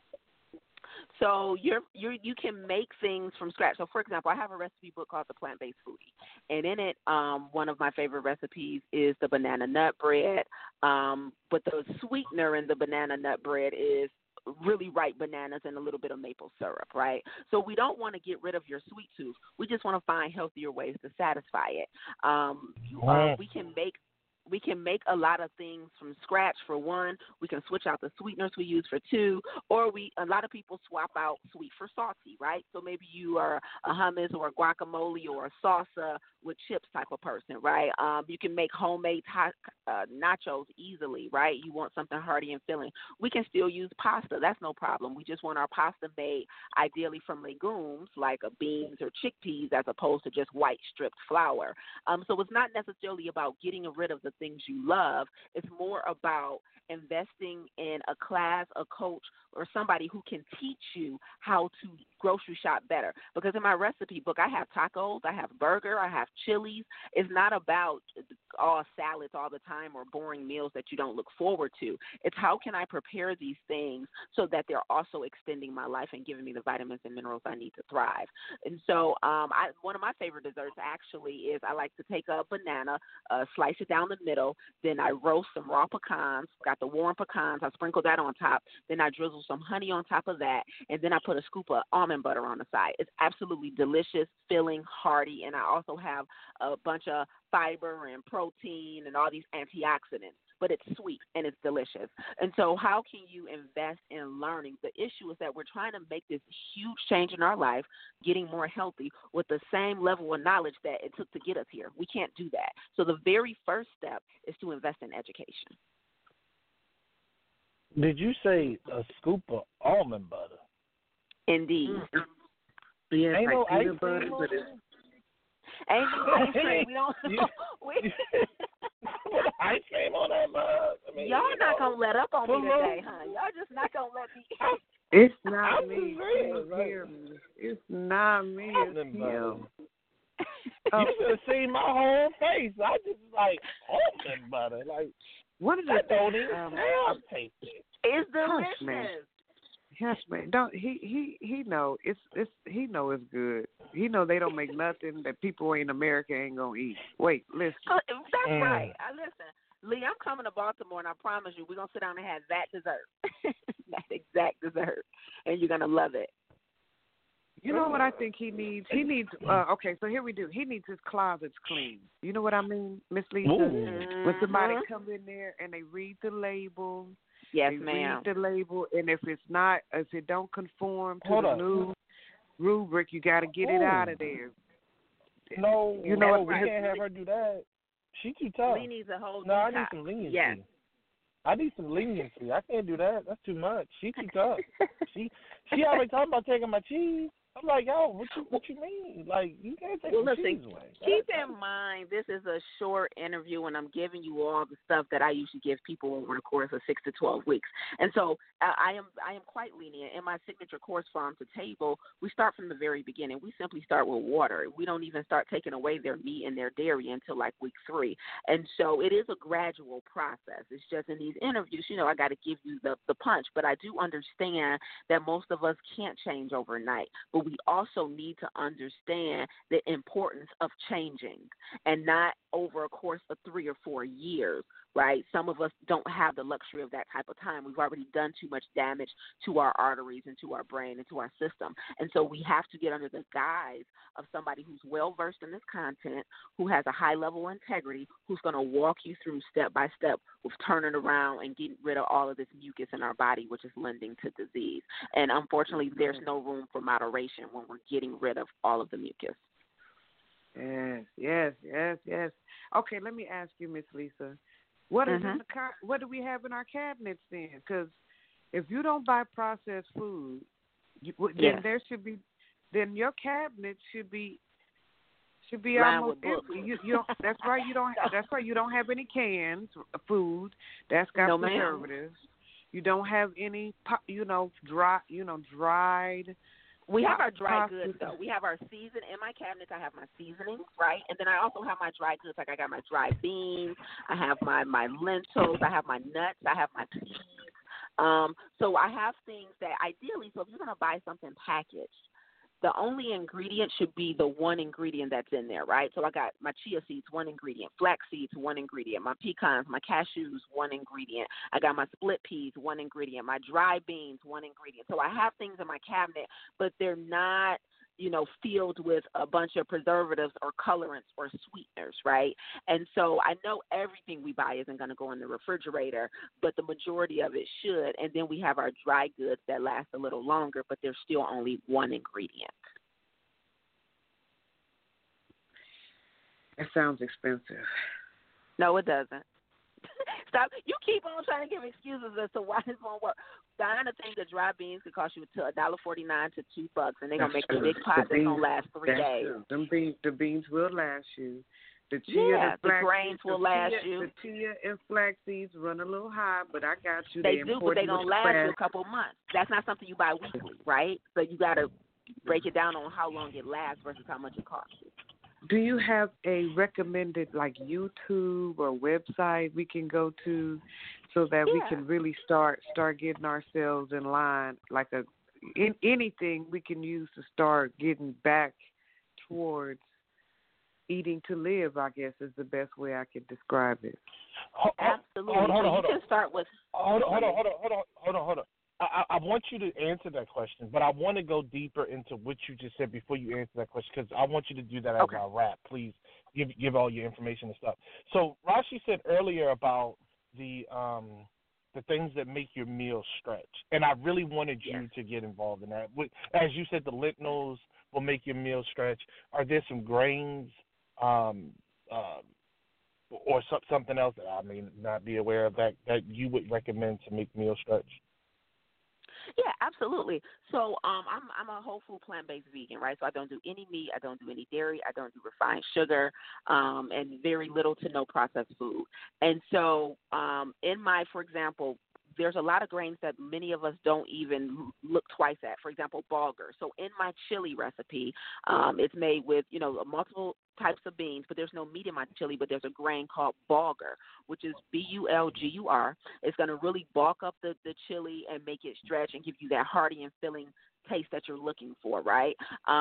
So you can make things from scratch. So, for example, I have a recipe book called The Plant-Based Foodie, and in it, one of my favorite recipes is the banana nut bread. But the sweetener in the banana nut bread is really ripe bananas and a little bit of maple syrup, right? So we don't want to get rid of your sweet tooth. We just want to find healthier ways to satisfy it. We can make a lot of things from scratch. For one, we can switch out the sweeteners we use for two, or a lot of people swap out sweet for salty, right? So maybe you are a hummus or a guacamole or a salsa with chips type of person, right? You can make homemade nachos easily, right? You want something hearty and filling. We can still use pasta. That's no problem. We just want our pasta made ideally from legumes like beans or chickpeas as opposed to just white stripped flour. So it's not necessarily about getting rid of the things you love. It's more about investing in a class, a coach, or somebody who can teach you how to grocery shop better. Because in my recipe book, I have tacos, I have burger, I have chilies. It's not about all salads all the time or boring meals that you don't look forward to. It's how can I prepare these things so that they're also extending my life and giving me the vitamins and minerals I need to thrive. And so one of my favorite desserts actually is I like to take a banana, slice it down the middle, then I roast some raw pecans, got the warm pecans, I sprinkle that on top, then I drizzle some honey on top of that, and then I put a scoop of almond butter on the side. It's absolutely delicious, filling, hearty, and I also have a bunch of fiber and protein and all these antioxidants, but it's sweet and it's delicious. And so how can you invest in learning? The issue is that we're trying to make this huge change in our life, getting more healthy with the same level of knowledge that it took to get us here. We can't do that. So the very first step is to invest in education. Did you say a scoop of almond butter? Indeed. Yeah, ain't like no peanut butter, but it's ain't no ice cream. We don't. Ice cream on that mug. I mean, y'all not gonna let up on me today, huh? Y'all just not gonna let me. It's not I'm me. Right. It's not me. It's him. You should have seen my whole face. I just like almond butter. Like, one of the That don't even sound tasty. It's Hush, man. delicious. Yes, man. Don't he know he know it's good. He know they don't make nothing that people in America ain't gonna eat. Wait, listen. That's right. Listen, Lee, I'm coming to Baltimore, and I promise you, we're gonna sit down and have that dessert, that exact dessert, and you're gonna love it. You know what I think he needs? He needs. Okay, so here we do. He needs his closets clean. You know what I mean, Miss Lisa? Ooh. When somebody come in there and they read the label. Yes, they ma'am. read the label, and if it don't conform to Hold the on. new rubric, you got to get it out of there. No, You know we what? can't have her do that. She too tough. Lee needs a whole No, I new need top. some leniency. Yes. I need some leniency. I can't do that. That's too much. She too tough. She already talking about taking my cheese. I'm like, yo, what you mean? Like, you can't take the cheese away. Keep in mind, this is a short interview, and I'm giving you all the stuff that I usually give people over the course of 6 to 12 weeks. And so I am quite lenient. In my signature course, Farm to Table, we start from the very beginning. We simply start with water. We don't even start taking away their meat and their dairy until like week 3. And so it is a gradual process. It's just in these interviews, I got to give you the punch. But I do understand that most of us can't change overnight. But we also need to understand the importance of changing, and not over a course of 3 or 4 years, right? Some of us don't have the luxury of that type of time. We've already done too much damage to our arteries and to our brain and to our system. And so we have to get under the guise of somebody who's well-versed in this content, who has a high level of integrity, who's going to walk you through step by step with turning around and getting rid of all of this mucus in our body, which is lending to disease. And unfortunately, there's no room for moderation when we're getting rid of all of the mucus. Yes. Okay, let me ask you, Miss Lisa, what is in what do we have in our cabinets then? Because if you don't buy processed food, then your cabinet should be almost empty. You don't. That's right. You don't. That's right. You don't have any cans of food that's got preservatives. You don't have any, dried. We have our dry goods, though. We have our in my cabinets, I have my seasonings, right? And then I also have my dry goods. Like I got my dry beans. I have my lentils. I have my nuts. I have my peas. So I have things that ideally, so if you're going to buy something packaged, the only ingredient should be the one ingredient that's in there, right? So I got my chia seeds, one ingredient, flax seeds, one ingredient, my pecans, my cashews, one ingredient. I got my split peas, one ingredient, my dry beans, one ingredient. So I have things in my cabinet, but they're not, filled with a bunch of preservatives or colorants or sweeteners, right? And so I know everything we buy isn't going to go in the refrigerator, but the majority of it should. And then we have our dry goods that last a little longer, but there's still only one ingredient. That sounds expensive. No, it doesn't. Stop. You keep on trying to give excuses as to why this won't work. Diana thinks that dry beans could cost you $1.49 to $2, and they're going to make a big pot that's going to last 3 days. True. The beans will last you. The chia, the grains will last you. The chia and flax seeds run a little high, but I got you. They do, but they don't last you a couple months. That's not something you buy weekly, right? So you got to break it down on how long it lasts versus how much it costs you. Do you have a recommended YouTube or website we can go to so that we can really start getting ourselves in line, anything we can use to start getting back towards eating to live, I guess is the best way I could describe it. Absolutely. You can start with Hold on. I want you to answer that question, but I want to go deeper into what you just said before you answer that question, because I want you to do that as I wrap. Please give all your information and stuff. So Rashi said earlier about the things that make your meal stretch, and I really wanted you to get involved in that. As you said, the lentils will make your meal stretch. Are there some grains or something else that I may not be aware of that you would recommend to make meal stretch? Yeah, absolutely. So I'm a whole food plant-based vegan, right? So I don't do any meat, I don't do any dairy, I don't do refined sugar, and very little to no processed food. And so in my, for example, there's a lot of grains that many of us don't even look twice at. For example, bulgur. So in my chili recipe, it's made with, multiple types of beans, but there's no meat in my chili, but there's a grain called bulgur, which is bulgur. It's going to really bulk up the chili and make it stretch and give you that hearty and filling taste that you're looking for, right?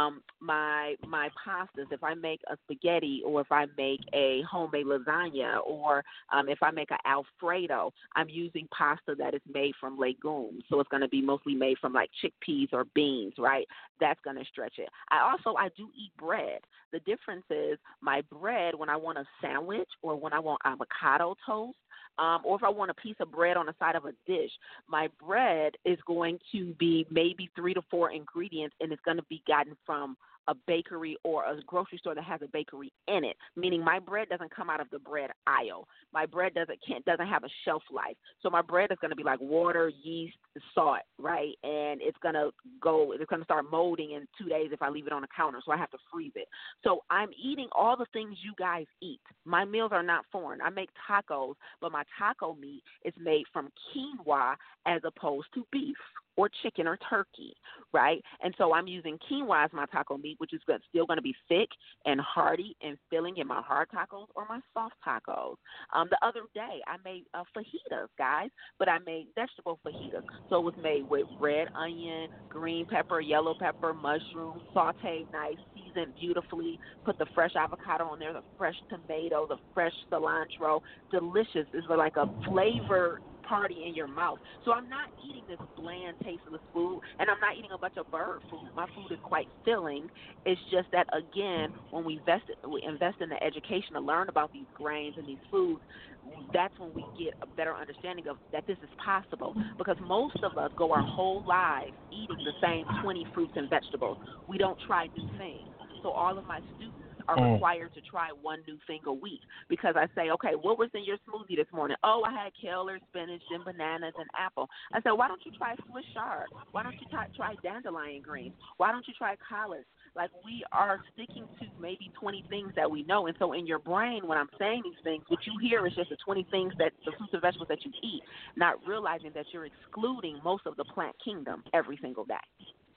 My pastas, if I make a spaghetti or if I make a homemade lasagna or if I make an Alfredo, I'm using pasta that is made from legumes. So it's going to be mostly made from like chickpeas or beans, right? That's going to stretch it. I do eat bread. The difference is my bread, when I want a sandwich or when I want avocado toast, or if I want a piece of bread on the side of a dish, my bread is going to be maybe 3 to 4 ingredients, and it's going to be gotten from a bakery or a grocery store that has a bakery in it, meaning my bread doesn't come out of the bread aisle. My bread doesn't have a shelf life. So my bread is going to be like water, yeast, salt, right? And it's going to start molding in 2 days if I leave it on the counter, so I have to freeze it. So I'm eating all the things you guys eat. My meals are not foreign. I make tacos, but my taco meat is made from quinoa as opposed to beef or chicken or turkey, right? And so I'm using quinoa as my taco meat, which is still going to be thick and hearty and filling in my hard tacos or my soft tacos. The other day I made fajitas, guys, but I made vegetable fajitas. So it was made with red onion, green pepper, yellow pepper, mushroom, sauteed nice, seasoned beautifully, put the fresh avocado on there, the fresh tomato, the fresh cilantro. Delicious. It's like a flavor party in your mouth. So I'm not eating this bland, tasteless food, and I'm not eating a bunch of bird food. My food is quite filling. It's just that, again, when we invest in the education to learn about these grains and these foods, that's when we get a better understanding of that this is possible, because most of us go our whole lives eating the same 20 fruits and vegetables. We don't try new things. So all of my students are required to try one new thing a week, because I say, okay, what was in your smoothie this morning? Oh, I had kale or spinach and bananas and apple. I said, why don't you try Swiss chard? Why don't you try dandelion greens? Why don't you try collards? Like, we are sticking to maybe 20 things that we know. And so in your brain, when I'm saying these things, what you hear is just the 20 things that the fruits and vegetables that you eat, not realizing that you're excluding most of the plant kingdom every single day.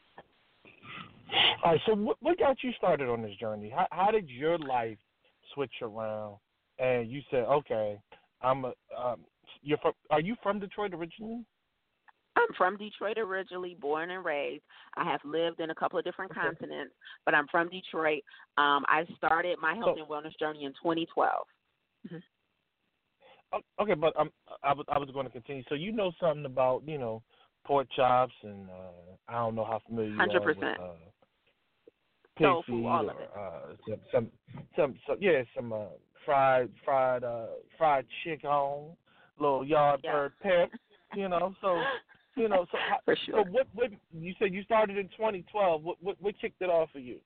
All right, so what got you started on this journey? How did your life switch around, and you said, okay, are you from Detroit originally? I'm from Detroit originally, born and raised. I have lived in a couple of different continents, but I'm from Detroit. I started my health and wellness journey in 2012. Mm-hmm. Okay, but I was going to continue. So you know something about, pork chops, and I don't know how familiar you 100%. are with pig tofu, feet, all of it. some fried chicken, little yard bird pep, So For sure. So what you said you started in 2012? What kicked it off for you?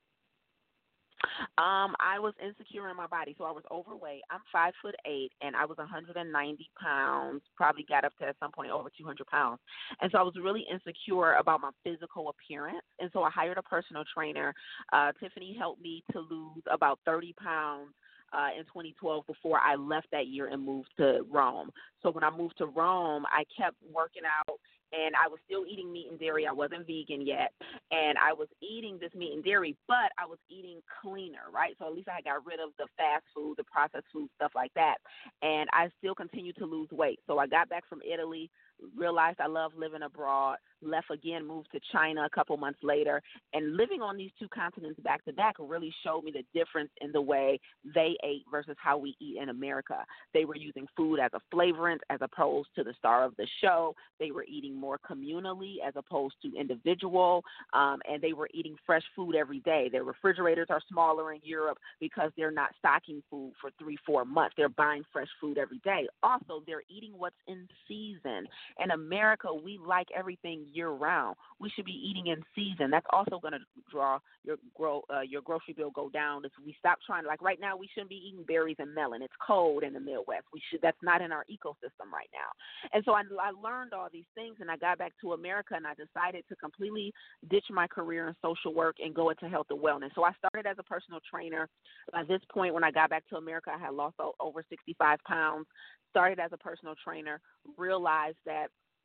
I was insecure in my body, so I was overweight. I'm 5'8", and I was 190 pounds. Probably got up to at some point over 200 pounds, and so I was really insecure about my physical appearance. And so I hired a personal trainer. Tiffany helped me to lose about 30 pounds in 2012 before I left that year and moved to Rome. So when I moved to Rome, I kept working out. And I was still eating meat and dairy. I wasn't vegan yet. And I was eating this meat and dairy, but I was eating cleaner, right? So at least I got rid of the fast food, the processed food, stuff like that. And I still continued to lose weight. So I got back from Italy, realized I love living abroad, left again, moved to China a couple months later. And living on these two continents back to back really showed me the difference in the way they ate versus how we eat in America. They were using food as a flavorant as opposed to the star of the show. They were eating more communally as opposed to individual, and they were eating fresh food every day. Their refrigerators are smaller in Europe because they're not stocking food for 3-4 months. They're buying fresh food every day. Also, they're eating what's in season. In America, we like everything year-round. We should be eating in season. That's also going to draw your grocery bill go down. If we stop trying, like right now, we shouldn't be eating berries and melon. It's cold in the Midwest. That's not in our ecosystem right now. And so I learned all these things, and I got back to America, and I decided to completely ditch my career in social work and go into health and wellness. So I started as a personal trainer. By this point, when I got back to America, I had lost over 65 pounds. Started as a personal trainer, realized that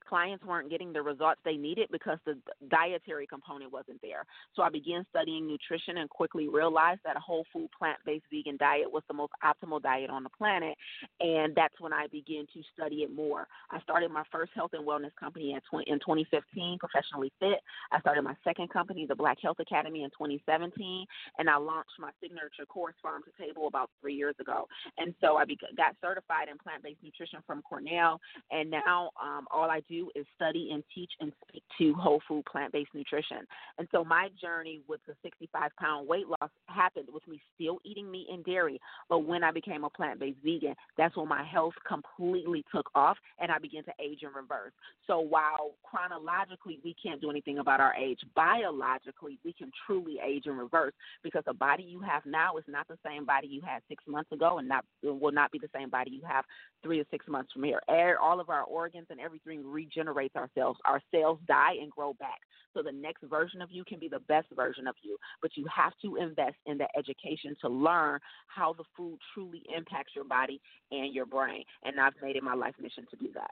clients weren't getting the results they needed because the dietary component wasn't there. So I began studying nutrition and quickly realized that a whole food, plant-based vegan diet was the most optimal diet on the planet, and that's when I began to study it more. I started my first health and wellness company in 2015, Professionally Fit. I started my second company, the Black Health Academy, in 2017, and I launched my signature course, Farm to Table, about 3 years ago. And so I got certified in plant-based nutrition from Cornell, and now all I do is study and teach and speak to whole food plant-based nutrition. And so my journey with the 65-pound weight loss happened with me still eating meat and dairy, but when I became a plant-based vegan, that's when my health completely took off and I began to age in reverse. So while chronologically we can't do anything about our age, biologically we can truly age in reverse, because the body you have now is not the same body you had 6 months ago, and will not be the same body you have 3 to 6 months from here. All of our organs and everything regenerates ourselves. Our cells die and grow back. So the next version of you can be the best version of you, but you have to invest in the education to learn how the food truly impacts your body and your brain. And I've made it my life mission to do that.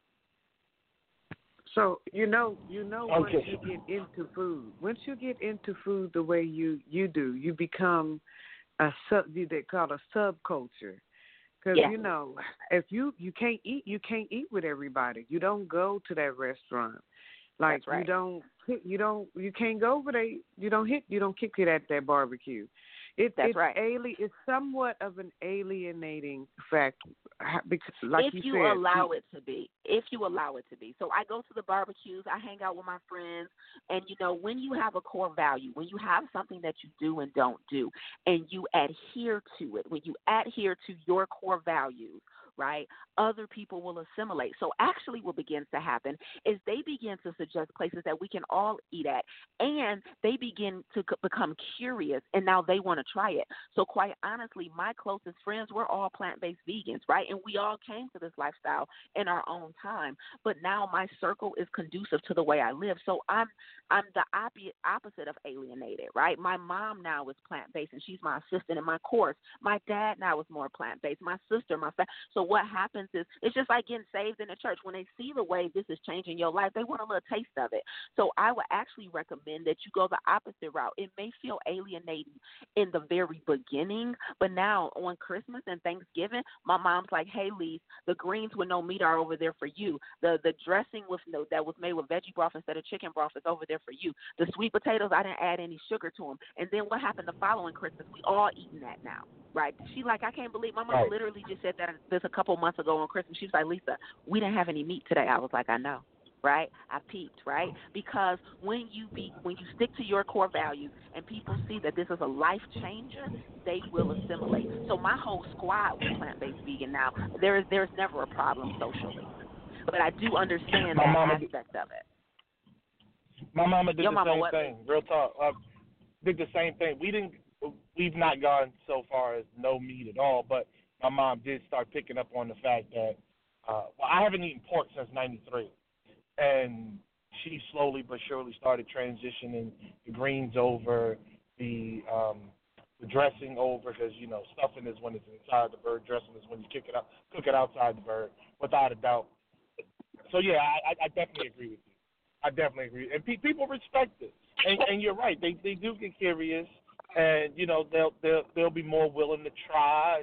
So once you get into food the way you do, you become they call a subculture. Because if you can't eat with everybody. You don't go to that restaurant. Like that's right. You can't go over there. You don't kick it at that barbecue. It's right. It's somewhat of an alienating fact, because, like if you allow it to be. So I go to the barbecues, I hang out with my friends, and when you have a core value, when you have something that you do and don't do, and you adhere to it, when you adhere to your core values, right, other people will assimilate. So actually what begins to happen is they begin to suggest places that we can all eat at, and they begin to become curious, and now they want to try it. So quite honestly, my closest friends, we're all plant-based vegans, right, and we all came to this lifestyle in our own time, but now my circle is conducive to the way I live. So I'm the opposite of alienated, right? My mom now is plant-based, and she's my assistant in my course. My dad now is more plant-based. My sister, my family. So what happens is it's just like getting saved in the church. When they see the way this is changing your life, they want a little taste of it. So I would actually recommend that you go the opposite route. It may feel alienating in the very beginning, but now on Christmas and Thanksgiving, my mom's like, hey, Lise, the greens with no meat are over there for you. The dressing that was made with veggie broth instead of chicken broth is over there for you. The sweet potatoes, I didn't add any sugar to them. And then what happened the following Christmas? We all eating that now, right? She like, I can't believe my mom literally just said that this a couple months ago on Christmas. She was like, Lisa, we didn't have any meat today. I was like, I know. Right? I peeped, right? Because when you stick to your core values and people see that this is a life changer, they will assimilate. So my whole squad was plant-based vegan now. There's never a problem socially. But I do understand that aspect of it. My mama did the same thing. Real talk. Did the same thing. We've not gone so far as no meat at all, but my mom did start picking up on the fact that I haven't eaten pork since '93. And she slowly but surely started transitioning the greens over, the dressing over, because, stuffing is when it's inside the bird, dressing is when you cook it outside the bird, without a doubt. So, yeah, I definitely agree with you. I definitely agree. And people respect it. And you're right. They do get curious, and, they'll be more willing to try.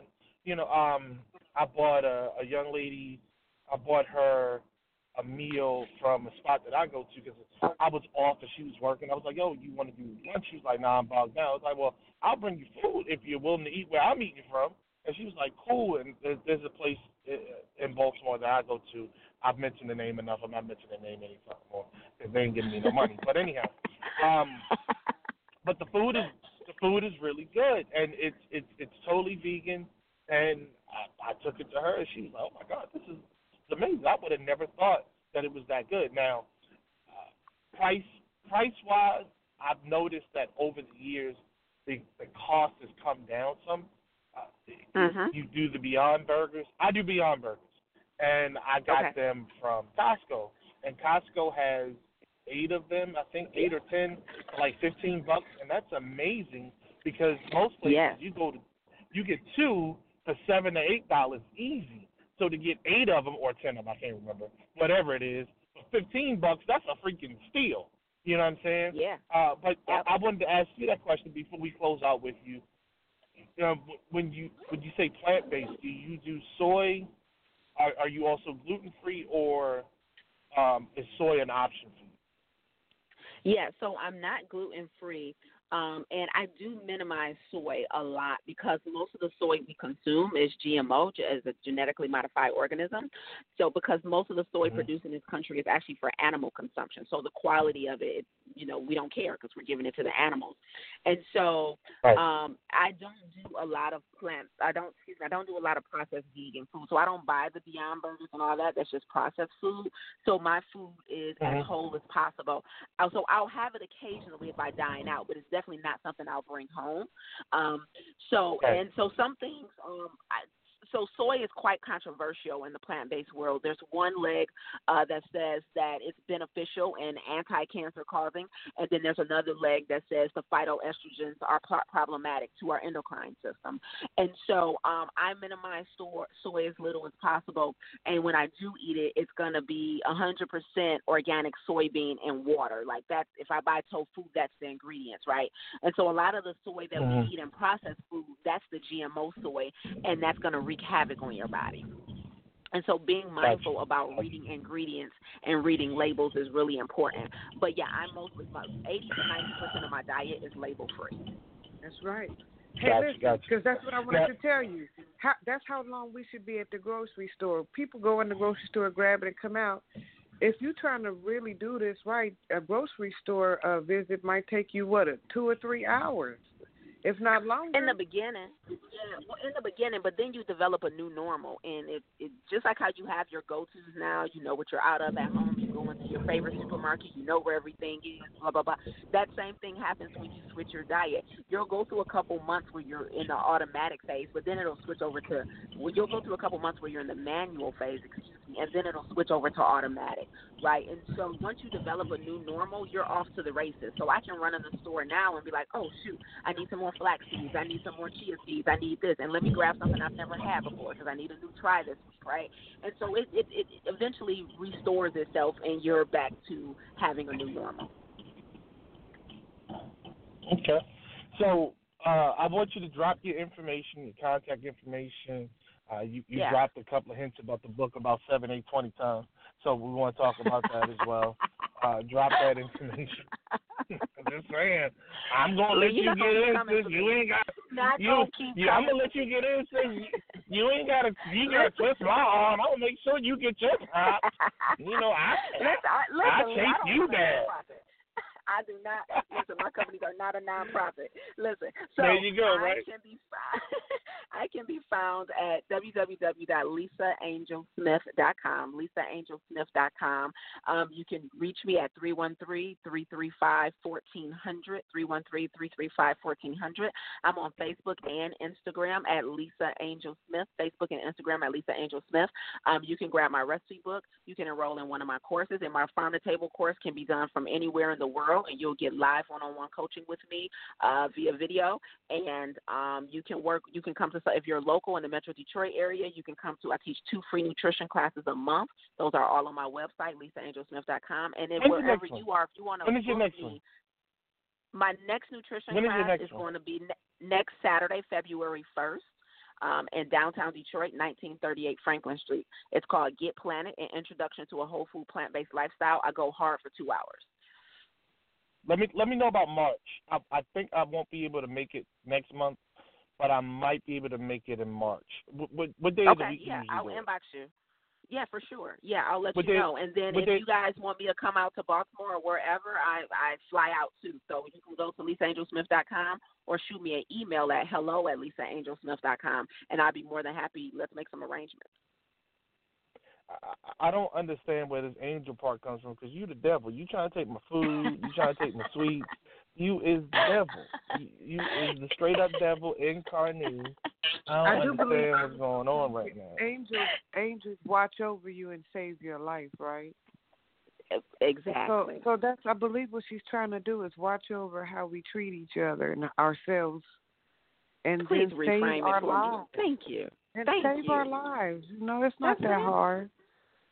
I bought a young lady, I bought her a meal from a spot that I go to because I was off and she was working. I was like, yo, you want to do lunch? She was like, nah, I'm bogged down. I was like, well, I'll bring you food if you're willing to eat where I'm eating from. And she was like, cool. And there's a place in Baltimore that I go to. I've mentioned the name enough. I'm not mentioning the name any fucking more because they ain't giving me no money. But anyhow, but the food is really good, and it's totally vegan. And I took it to her, and she was like, oh my God, this is amazing. I would have never thought that it was that good. Now, price-wise, I've noticed that over the years, the cost has come down some. You do the Beyond Burgers. I do Beyond Burgers, and I got them from Costco. And Costco has 8 of them, I think 8 or 10, for like $15, and that's amazing because most places you get 2 for $7 to $8 easy. So to get 8 of them or 10 of them, I can't remember, whatever it is, for $15, that's a freaking steal. You know what I'm saying? Yeah. But Yep. I wanted to ask you that question before we close out with you. When you say plant based, do you do soy? Are you also gluten free, or is soy an option for you? Yeah, so I'm not gluten free, and I do minimize soy a lot because most of the soy we consume is GMO, as a genetically modified organism. So because most of the soy produced in this country is actually for animal consumption, so the quality of it, we don't care because we're giving it to the animals. And so I don't do a lot of I don't do a lot of processed vegan food. So I don't buy the Beyond Burgers and all that. That's just processed food. So my food is as whole as possible. So I'll have it occasionally if I dine out, but it's definitely not something I'll bring home. And so some things, so soy is quite controversial in the plant-based world. There's one leg that says that it's beneficial and anti-cancer causing, and then there's another leg that says the phytoestrogens are problematic to our endocrine system. And so I minimize soy as little as possible, and when I do eat it, it's going to be 100% organic soybean and water. Like that, if I buy tofu, that's the ingredients, right? And so a lot of the soy that we eat in processed food, that's the GMO soy, and that's going to wreak havoc on your body. And so being mindful about reading ingredients and reading labels is really important. But yeah, I'm mostly about 80 to 90% of my diet is label free. That's right. Hey, listen, because that's what I wanted to tell you. That's how long we should be at the grocery store. People go in the grocery store, grab it, and come out. If you're trying to really do this right, a grocery store visit might take you, 2 or 3 hours? If not longer. In the beginning, but then you develop a new normal, and it just like how you have your go-tos now, you know what you're out of at home, you go into your favorite supermarket, you know where everything is, blah, blah, blah. That same thing happens when you switch your diet. You'll go through a couple months where you're in the automatic phase, but then it'll switch over to, you'll go through a couple months where you're in the manual phase, and then it'll switch over to automatic, right? And so once you develop a new normal, you're off to the races. So I can run in the store now and be like, oh, shoot, I need some more flax seeds, I need some more chia seeds, I need this, and let me grab something I've never had before because I need a new try this week, right? And so it eventually restores itself, and you're back to having a new normal. Okay. So I want you to drop your information, your contact information. You dropped a couple of hints about the book about 7, 8, 20 times, so we want to talk about that as well. Drop that information. I'm just saying. I'm gonna let you get into. You ain't got. I'm gonna let you get into. You ain't gotta. You gotta twist my arm. I'm gonna make sure you get your top. I chase you down. I do not. Listen, my companies are not a nonprofit. Listen, so there you go, right? I can be found at www.lissaangelsmith.com. LissaAngelsmith.com. You can reach me at 313-335-1400. 313-335-1400. I'm on Facebook and Instagram at Lissa Angel Smith. Facebook and Instagram at Lissa Angel Smith. You can grab my recipe book. You can enroll in one of my courses, and my Farm to Table course can be done from anywhere in the world, and you'll get live one-on-one coaching with me via video. And you can come to, if you're local in the Metro Detroit area, you can come to, I teach 2 free nutrition classes a month. Those are all on my website, LissaAngelsmith.com. And then wherever you are, if you want to book me, my next nutrition class is going to be next Saturday, February 1st. In downtown Detroit, 1938 Franklin Street. It's called Get Planet, an introduction to a whole food plant-based lifestyle. I go hard for 2 hours. Let me know about March. I think I won't be able to make it next month, but I might be able to make it in March. What day of the week yeah, usually I'll do? Inbox you. Yeah, for sure. Yeah, I'll let What you day, know. And then if you guys want me to come out to Baltimore or wherever, I fly out too. So you can go to LissaAngelsmith.com or shoot me an email at hello@LissaAngelsmith.com, and I'll be more than happy. Let's make some arrangements. I don't understand where this angel part comes from, because you the devil. You trying to take my food. You trying to take my sweets. You is the devil. You is the straight up devil incarnate. I don't understand what's going on right now. Angels watch over you and save your life, right? Exactly. So that's, I believe, what she's trying to do is watch over how we treat each other and ourselves, and please then reframe save our it for lives. Me. Thank you. And Thank save you. our lives. It's not that hard.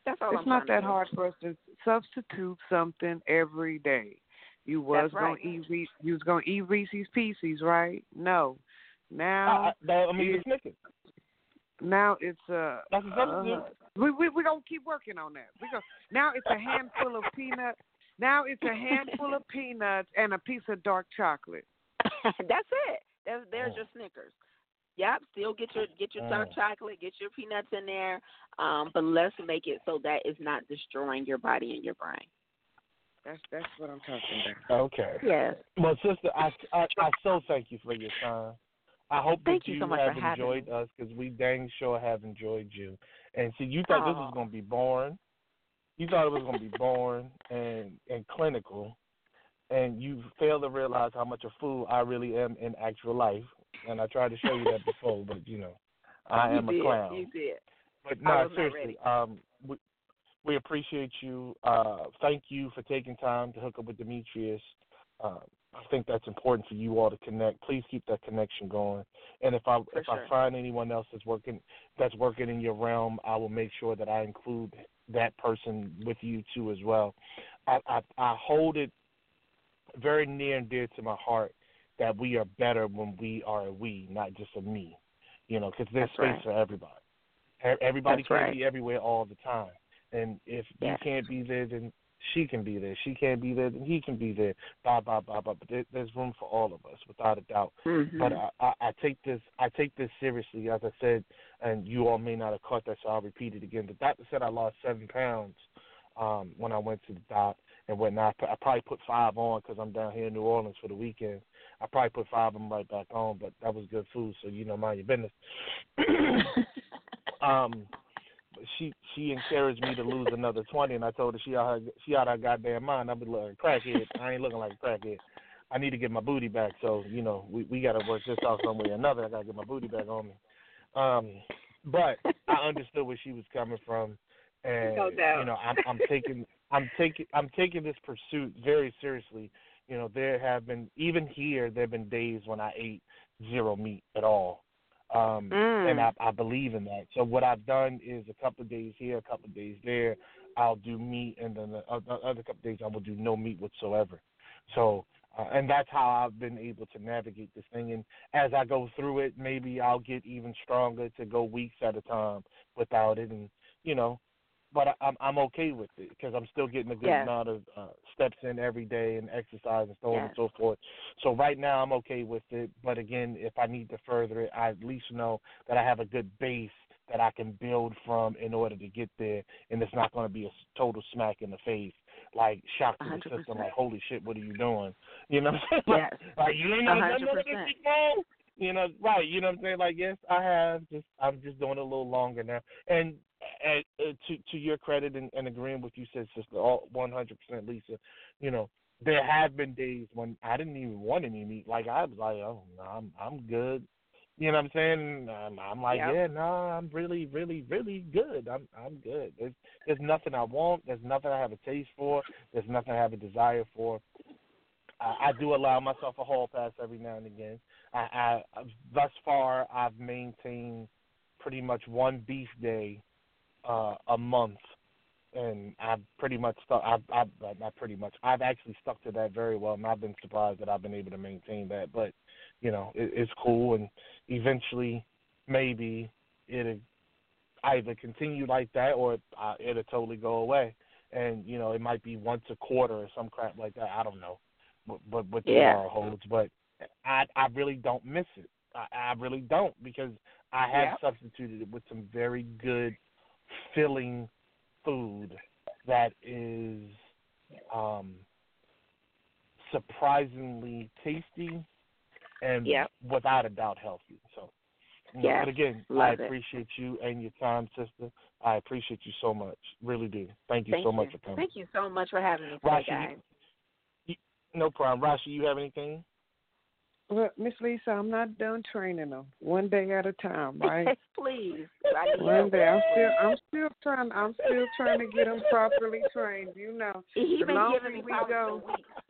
That's all It's I'm not trying that to hard for us to substitute something every day. You was That's right. you was gonna eat Reese's Pieces, right? No. Now the Snickers. now it's That's a substitute. we gonna keep working on that. Now it's a handful of peanuts. Now it's a handful of peanuts and a piece of dark chocolate. That's it. There's your Snickers. Yep, still get your dark chocolate, get your peanuts in there, but let's make it so that it's not destroying your body and your brain. That's what I'm talking about. Okay. Yes. Well, sister, I so thank you for your time. I hope Thank that you you so much have for having enjoyed me. us because we dang sure have enjoyed you. And see, you thought this was going to be boring. You thought it was going to be boring and clinical, and you failed to realize how much a fool I really am in actual life. And I tried to show you that before, but I am a clown. You did. But no, seriously, we appreciate you. Thank you for taking time to hook up with Demetrius. I think that's important for you all to connect. Please keep that connection going. And if I find anyone else that's working in your realm, I will make sure that I include that person with you too as well. I hold it very near and dear to my heart that we are better when we are a we, not just a me. Because there's space for everybody. Everybody can't be everywhere all the time. And if you can't be there, then she can be there. She can't be there, then he can be there. Blah, blah, blah, blah. But there's room for all of us, without a doubt. Mm-hmm. But I take this seriously, as I said, and you all may not have caught that, so I'll repeat it again. The doctor said I lost 7 pounds when I went to the doc and whatnot. I probably put 5 on because I'm down here in New Orleans for the weekend. I probably put 5 of them right back on, but that was good food, so mind your business. She encouraged me to lose another 20, and I told her she out her goddamn mind. I've been looking like a crackhead. I ain't looking like a crackhead. I need to get my booty back, so we got to work this out some way or another. I got to get my booty back on me. But I understood where she was coming from, and no doubt. I'm taking this pursuit very seriously. There have been days when I ate zero meat at all. And I believe in that. So what I've done is a couple of days here, a couple of days there, I'll do meat, and then the other couple of days I will do no meat whatsoever. So, and that's how I've been able to navigate this thing. And as I go through it, maybe I'll get even stronger to go weeks at a time without it. And, but I'm okay with it because I'm still getting a good amount of steps in every day and exercise and so on and so forth. So right now I'm okay with it. But again, if I need to further it, I at least know that I have a good base that I can build from in order to get there, and it's not going to be a total smack in the face, like shock to 100%. The system, like holy shit, what are you doing? You know what I'm saying? Yes. Like you ain't never done none of this before. Right? You know what I'm saying? Like yes, I have. I'm just doing it a little longer now, and. To your credit and agreeing with you said, sister, 100%, Lisa, there have been days when I didn't even want any meat. Like I was like, oh no, I'm good. You know what I'm saying? I'm like, I'm really, really, really good. I'm good. There's nothing I want. There's nothing I have a taste for. There's nothing I have a desire for. I do allow myself a hall pass every now and again. I thus far I've maintained pretty much one beef day a month, and I've pretty much stuck. I've actually stuck to that very well, and I've been surprised that I've been able to maintain that. But it's cool, and eventually maybe it'll either continue like that or it'll totally go away. And it might be once a quarter or some crap like that. I don't know, but what tomorrow holds. But I really don't miss it. I really don't, because I have substituted it with some very good filling food that is surprisingly tasty and without a doubt healthy. So, but again, I appreciate you and your time, sister. I appreciate you so much. Really do. Thank you so much for coming. Thank you so much for having me today, guys. No problem. Rashi, you have anything? Well, Miss Lisa, I'm not done training them. One day at a time, right? Please. One day. I'm still trying to get them properly trained. He been giving me go,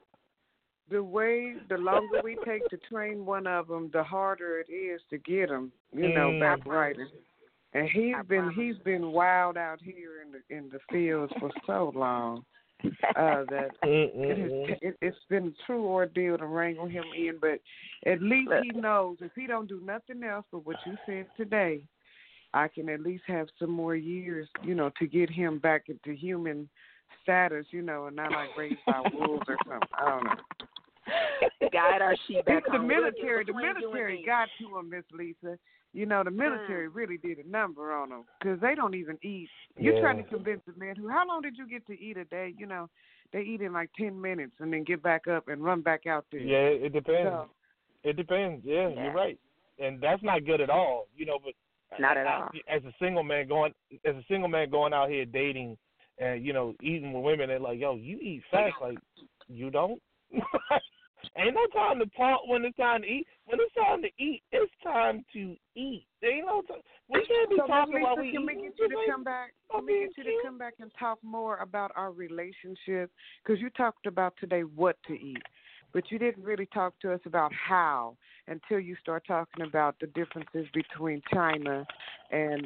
the longer we take to train one of them, the harder it is to get them. Back right. And he's been wild out here in the fields for so long that it's been a true ordeal to wrangle him in. But at least he knows if he don't do nothing else but what you said today, I can at least have some more years, to get him back into human status, and not like raised by wolves or something. I don't know. Guide our sheep back the home. military got to him, Miss Lisa. The military really did a number on them because they don't even eat. You're trying to convince a man how long did you get to eat a day? They eat in like 10 minutes and then get back up and run back out there. Yeah, it depends. It depends. Yeah, you're right. And that's not good at all, but not at all. As a single man going out here dating and, eating with women, they're like, yo, you eat fast. Like, you don't? Ain't no time to talk when it's time to eat. When it's time to eat, it's time to eat. There ain't no time. We can't be talking while we eat. Can we get you to come back? Can we get you to come back and talk more about our relationship? Because you talked about today what to eat, but you didn't really talk to us about how until you start talking about the differences between China and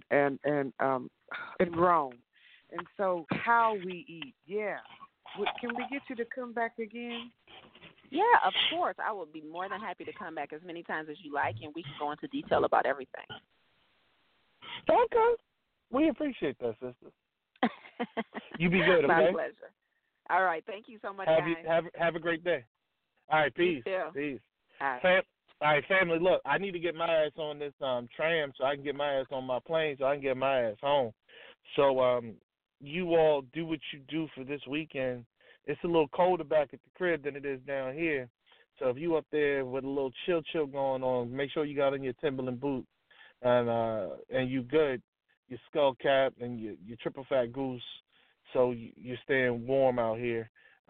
Rome. And so how we eat, Can we get you to come back again? Yeah, of course. I would be more than happy to come back as many times as you like, and we can go into detail about everything. Okay. We appreciate that, sister. You be good, okay? My pleasure. All right. Thank you so much, guys. Have a great day. All right, peace. Peace. All right. Family, look, I need to get my ass on this tram so I can get my ass on my plane so I can get my ass home. So you all do what you do for this weekend. It's a little colder back at the crib than it is down here. So if you up there with a little chill going on, make sure you got on your Timberland boots and you good, your skull cap and your triple fat goose, so you're staying warm out here.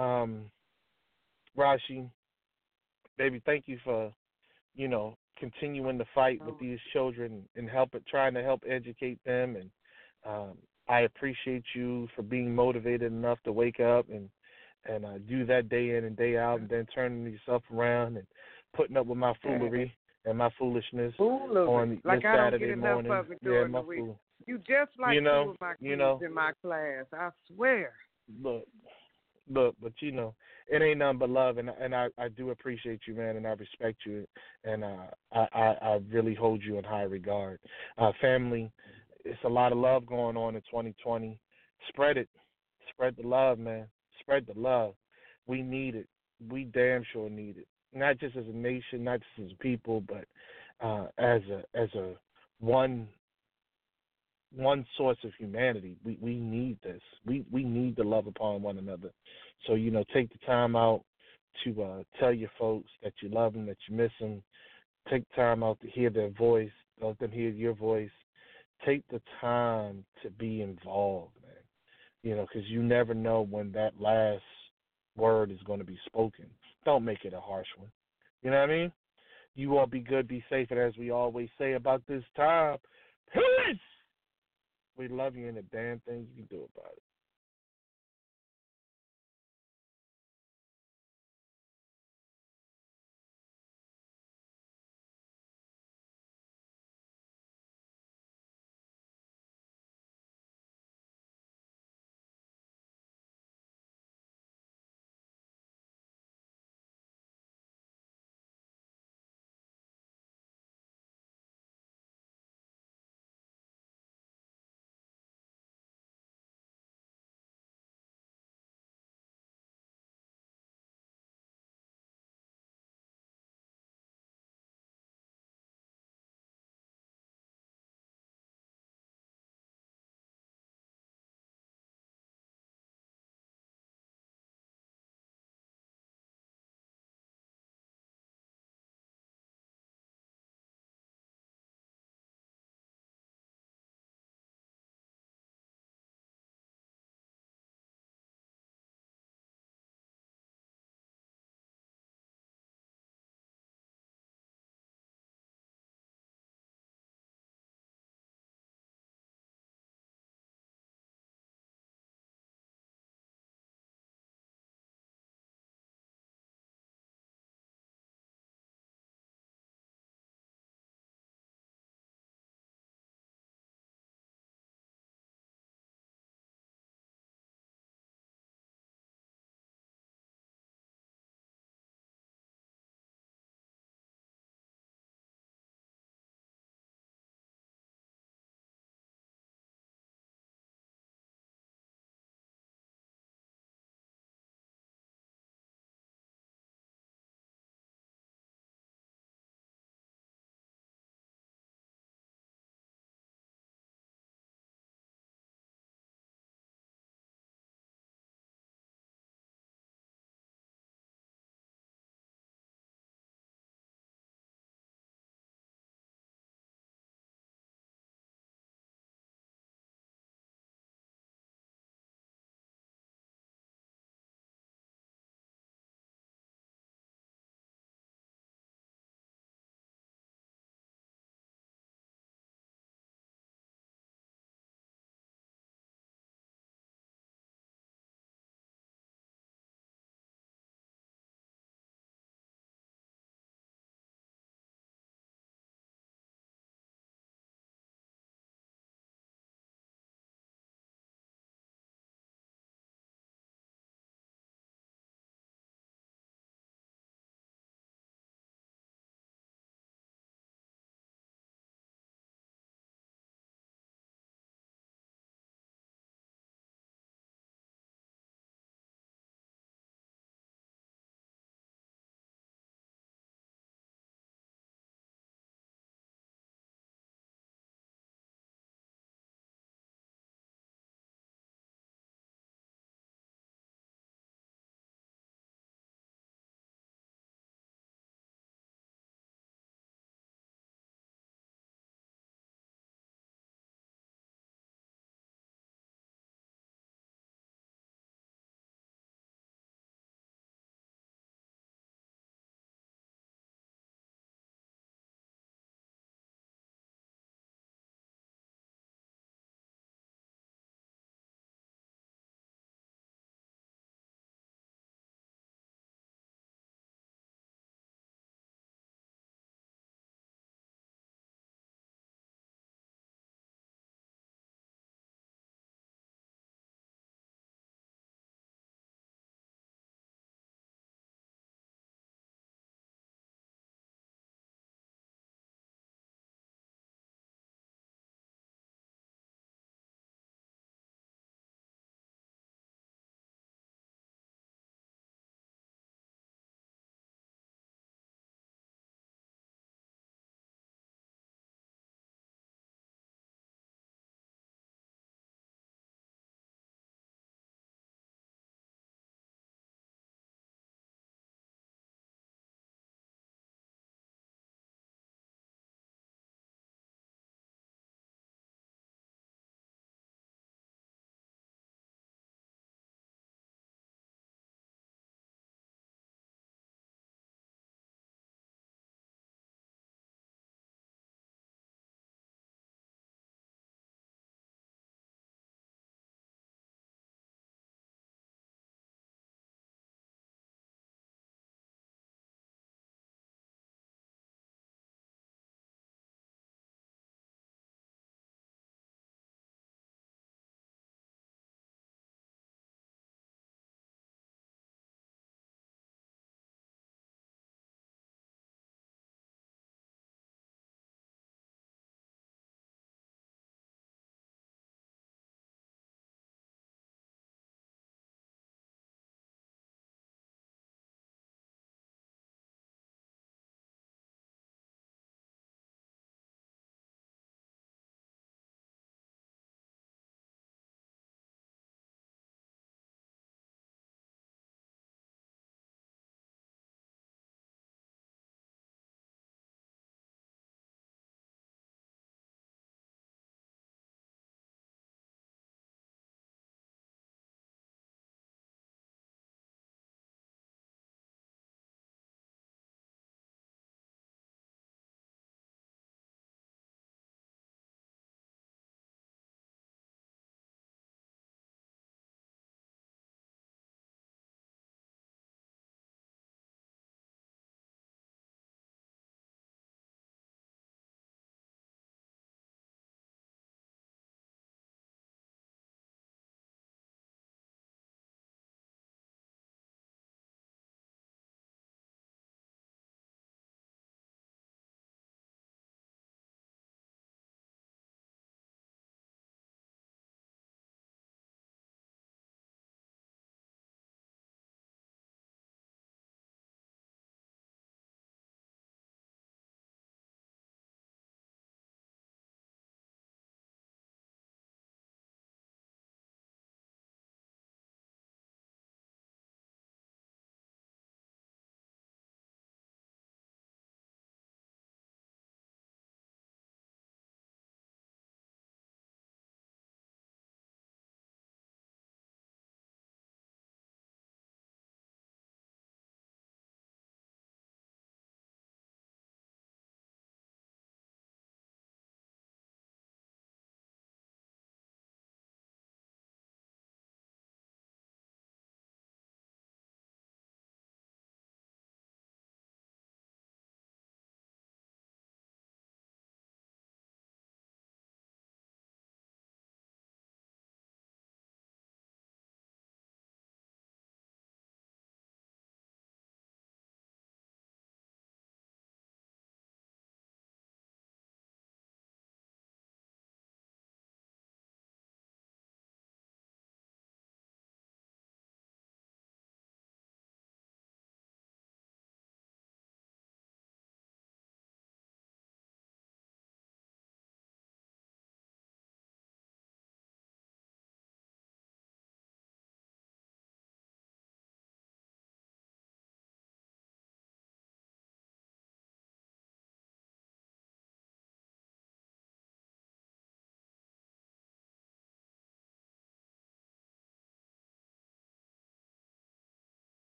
Rashi, baby, thank you for, continuing to fight with these children and trying to help educate them. And I appreciate you for being motivated enough to wake up and do that day in and day out, and then turning yourself around and putting up with my foolery and my foolishness on like this I don't Saturday get enough morning. of it during the week. You just like two of my kids in my class, I swear. Look, but it ain't nothing but love, and I do appreciate you, man, and I respect you, and I really hold you in high regard. Family, it's a lot of love going on in 2020. Spread it. Spread the love, man. Spread the love. We need it. We damn sure need it. Not just as a nation, not just as a people, but as a one source of humanity. We need this. We need to love upon one another. So, take the time out to tell your folks that you love them, that you miss them. Take the time out to hear their voice, let them hear your voice. Take the time to be involved, man. Because you never know when that last word is going to be spoken. Don't make it a harsh one. You know what I mean? You all be good, be safe, and as we always say about this time, peace! We love you and the damn thing you can do about it.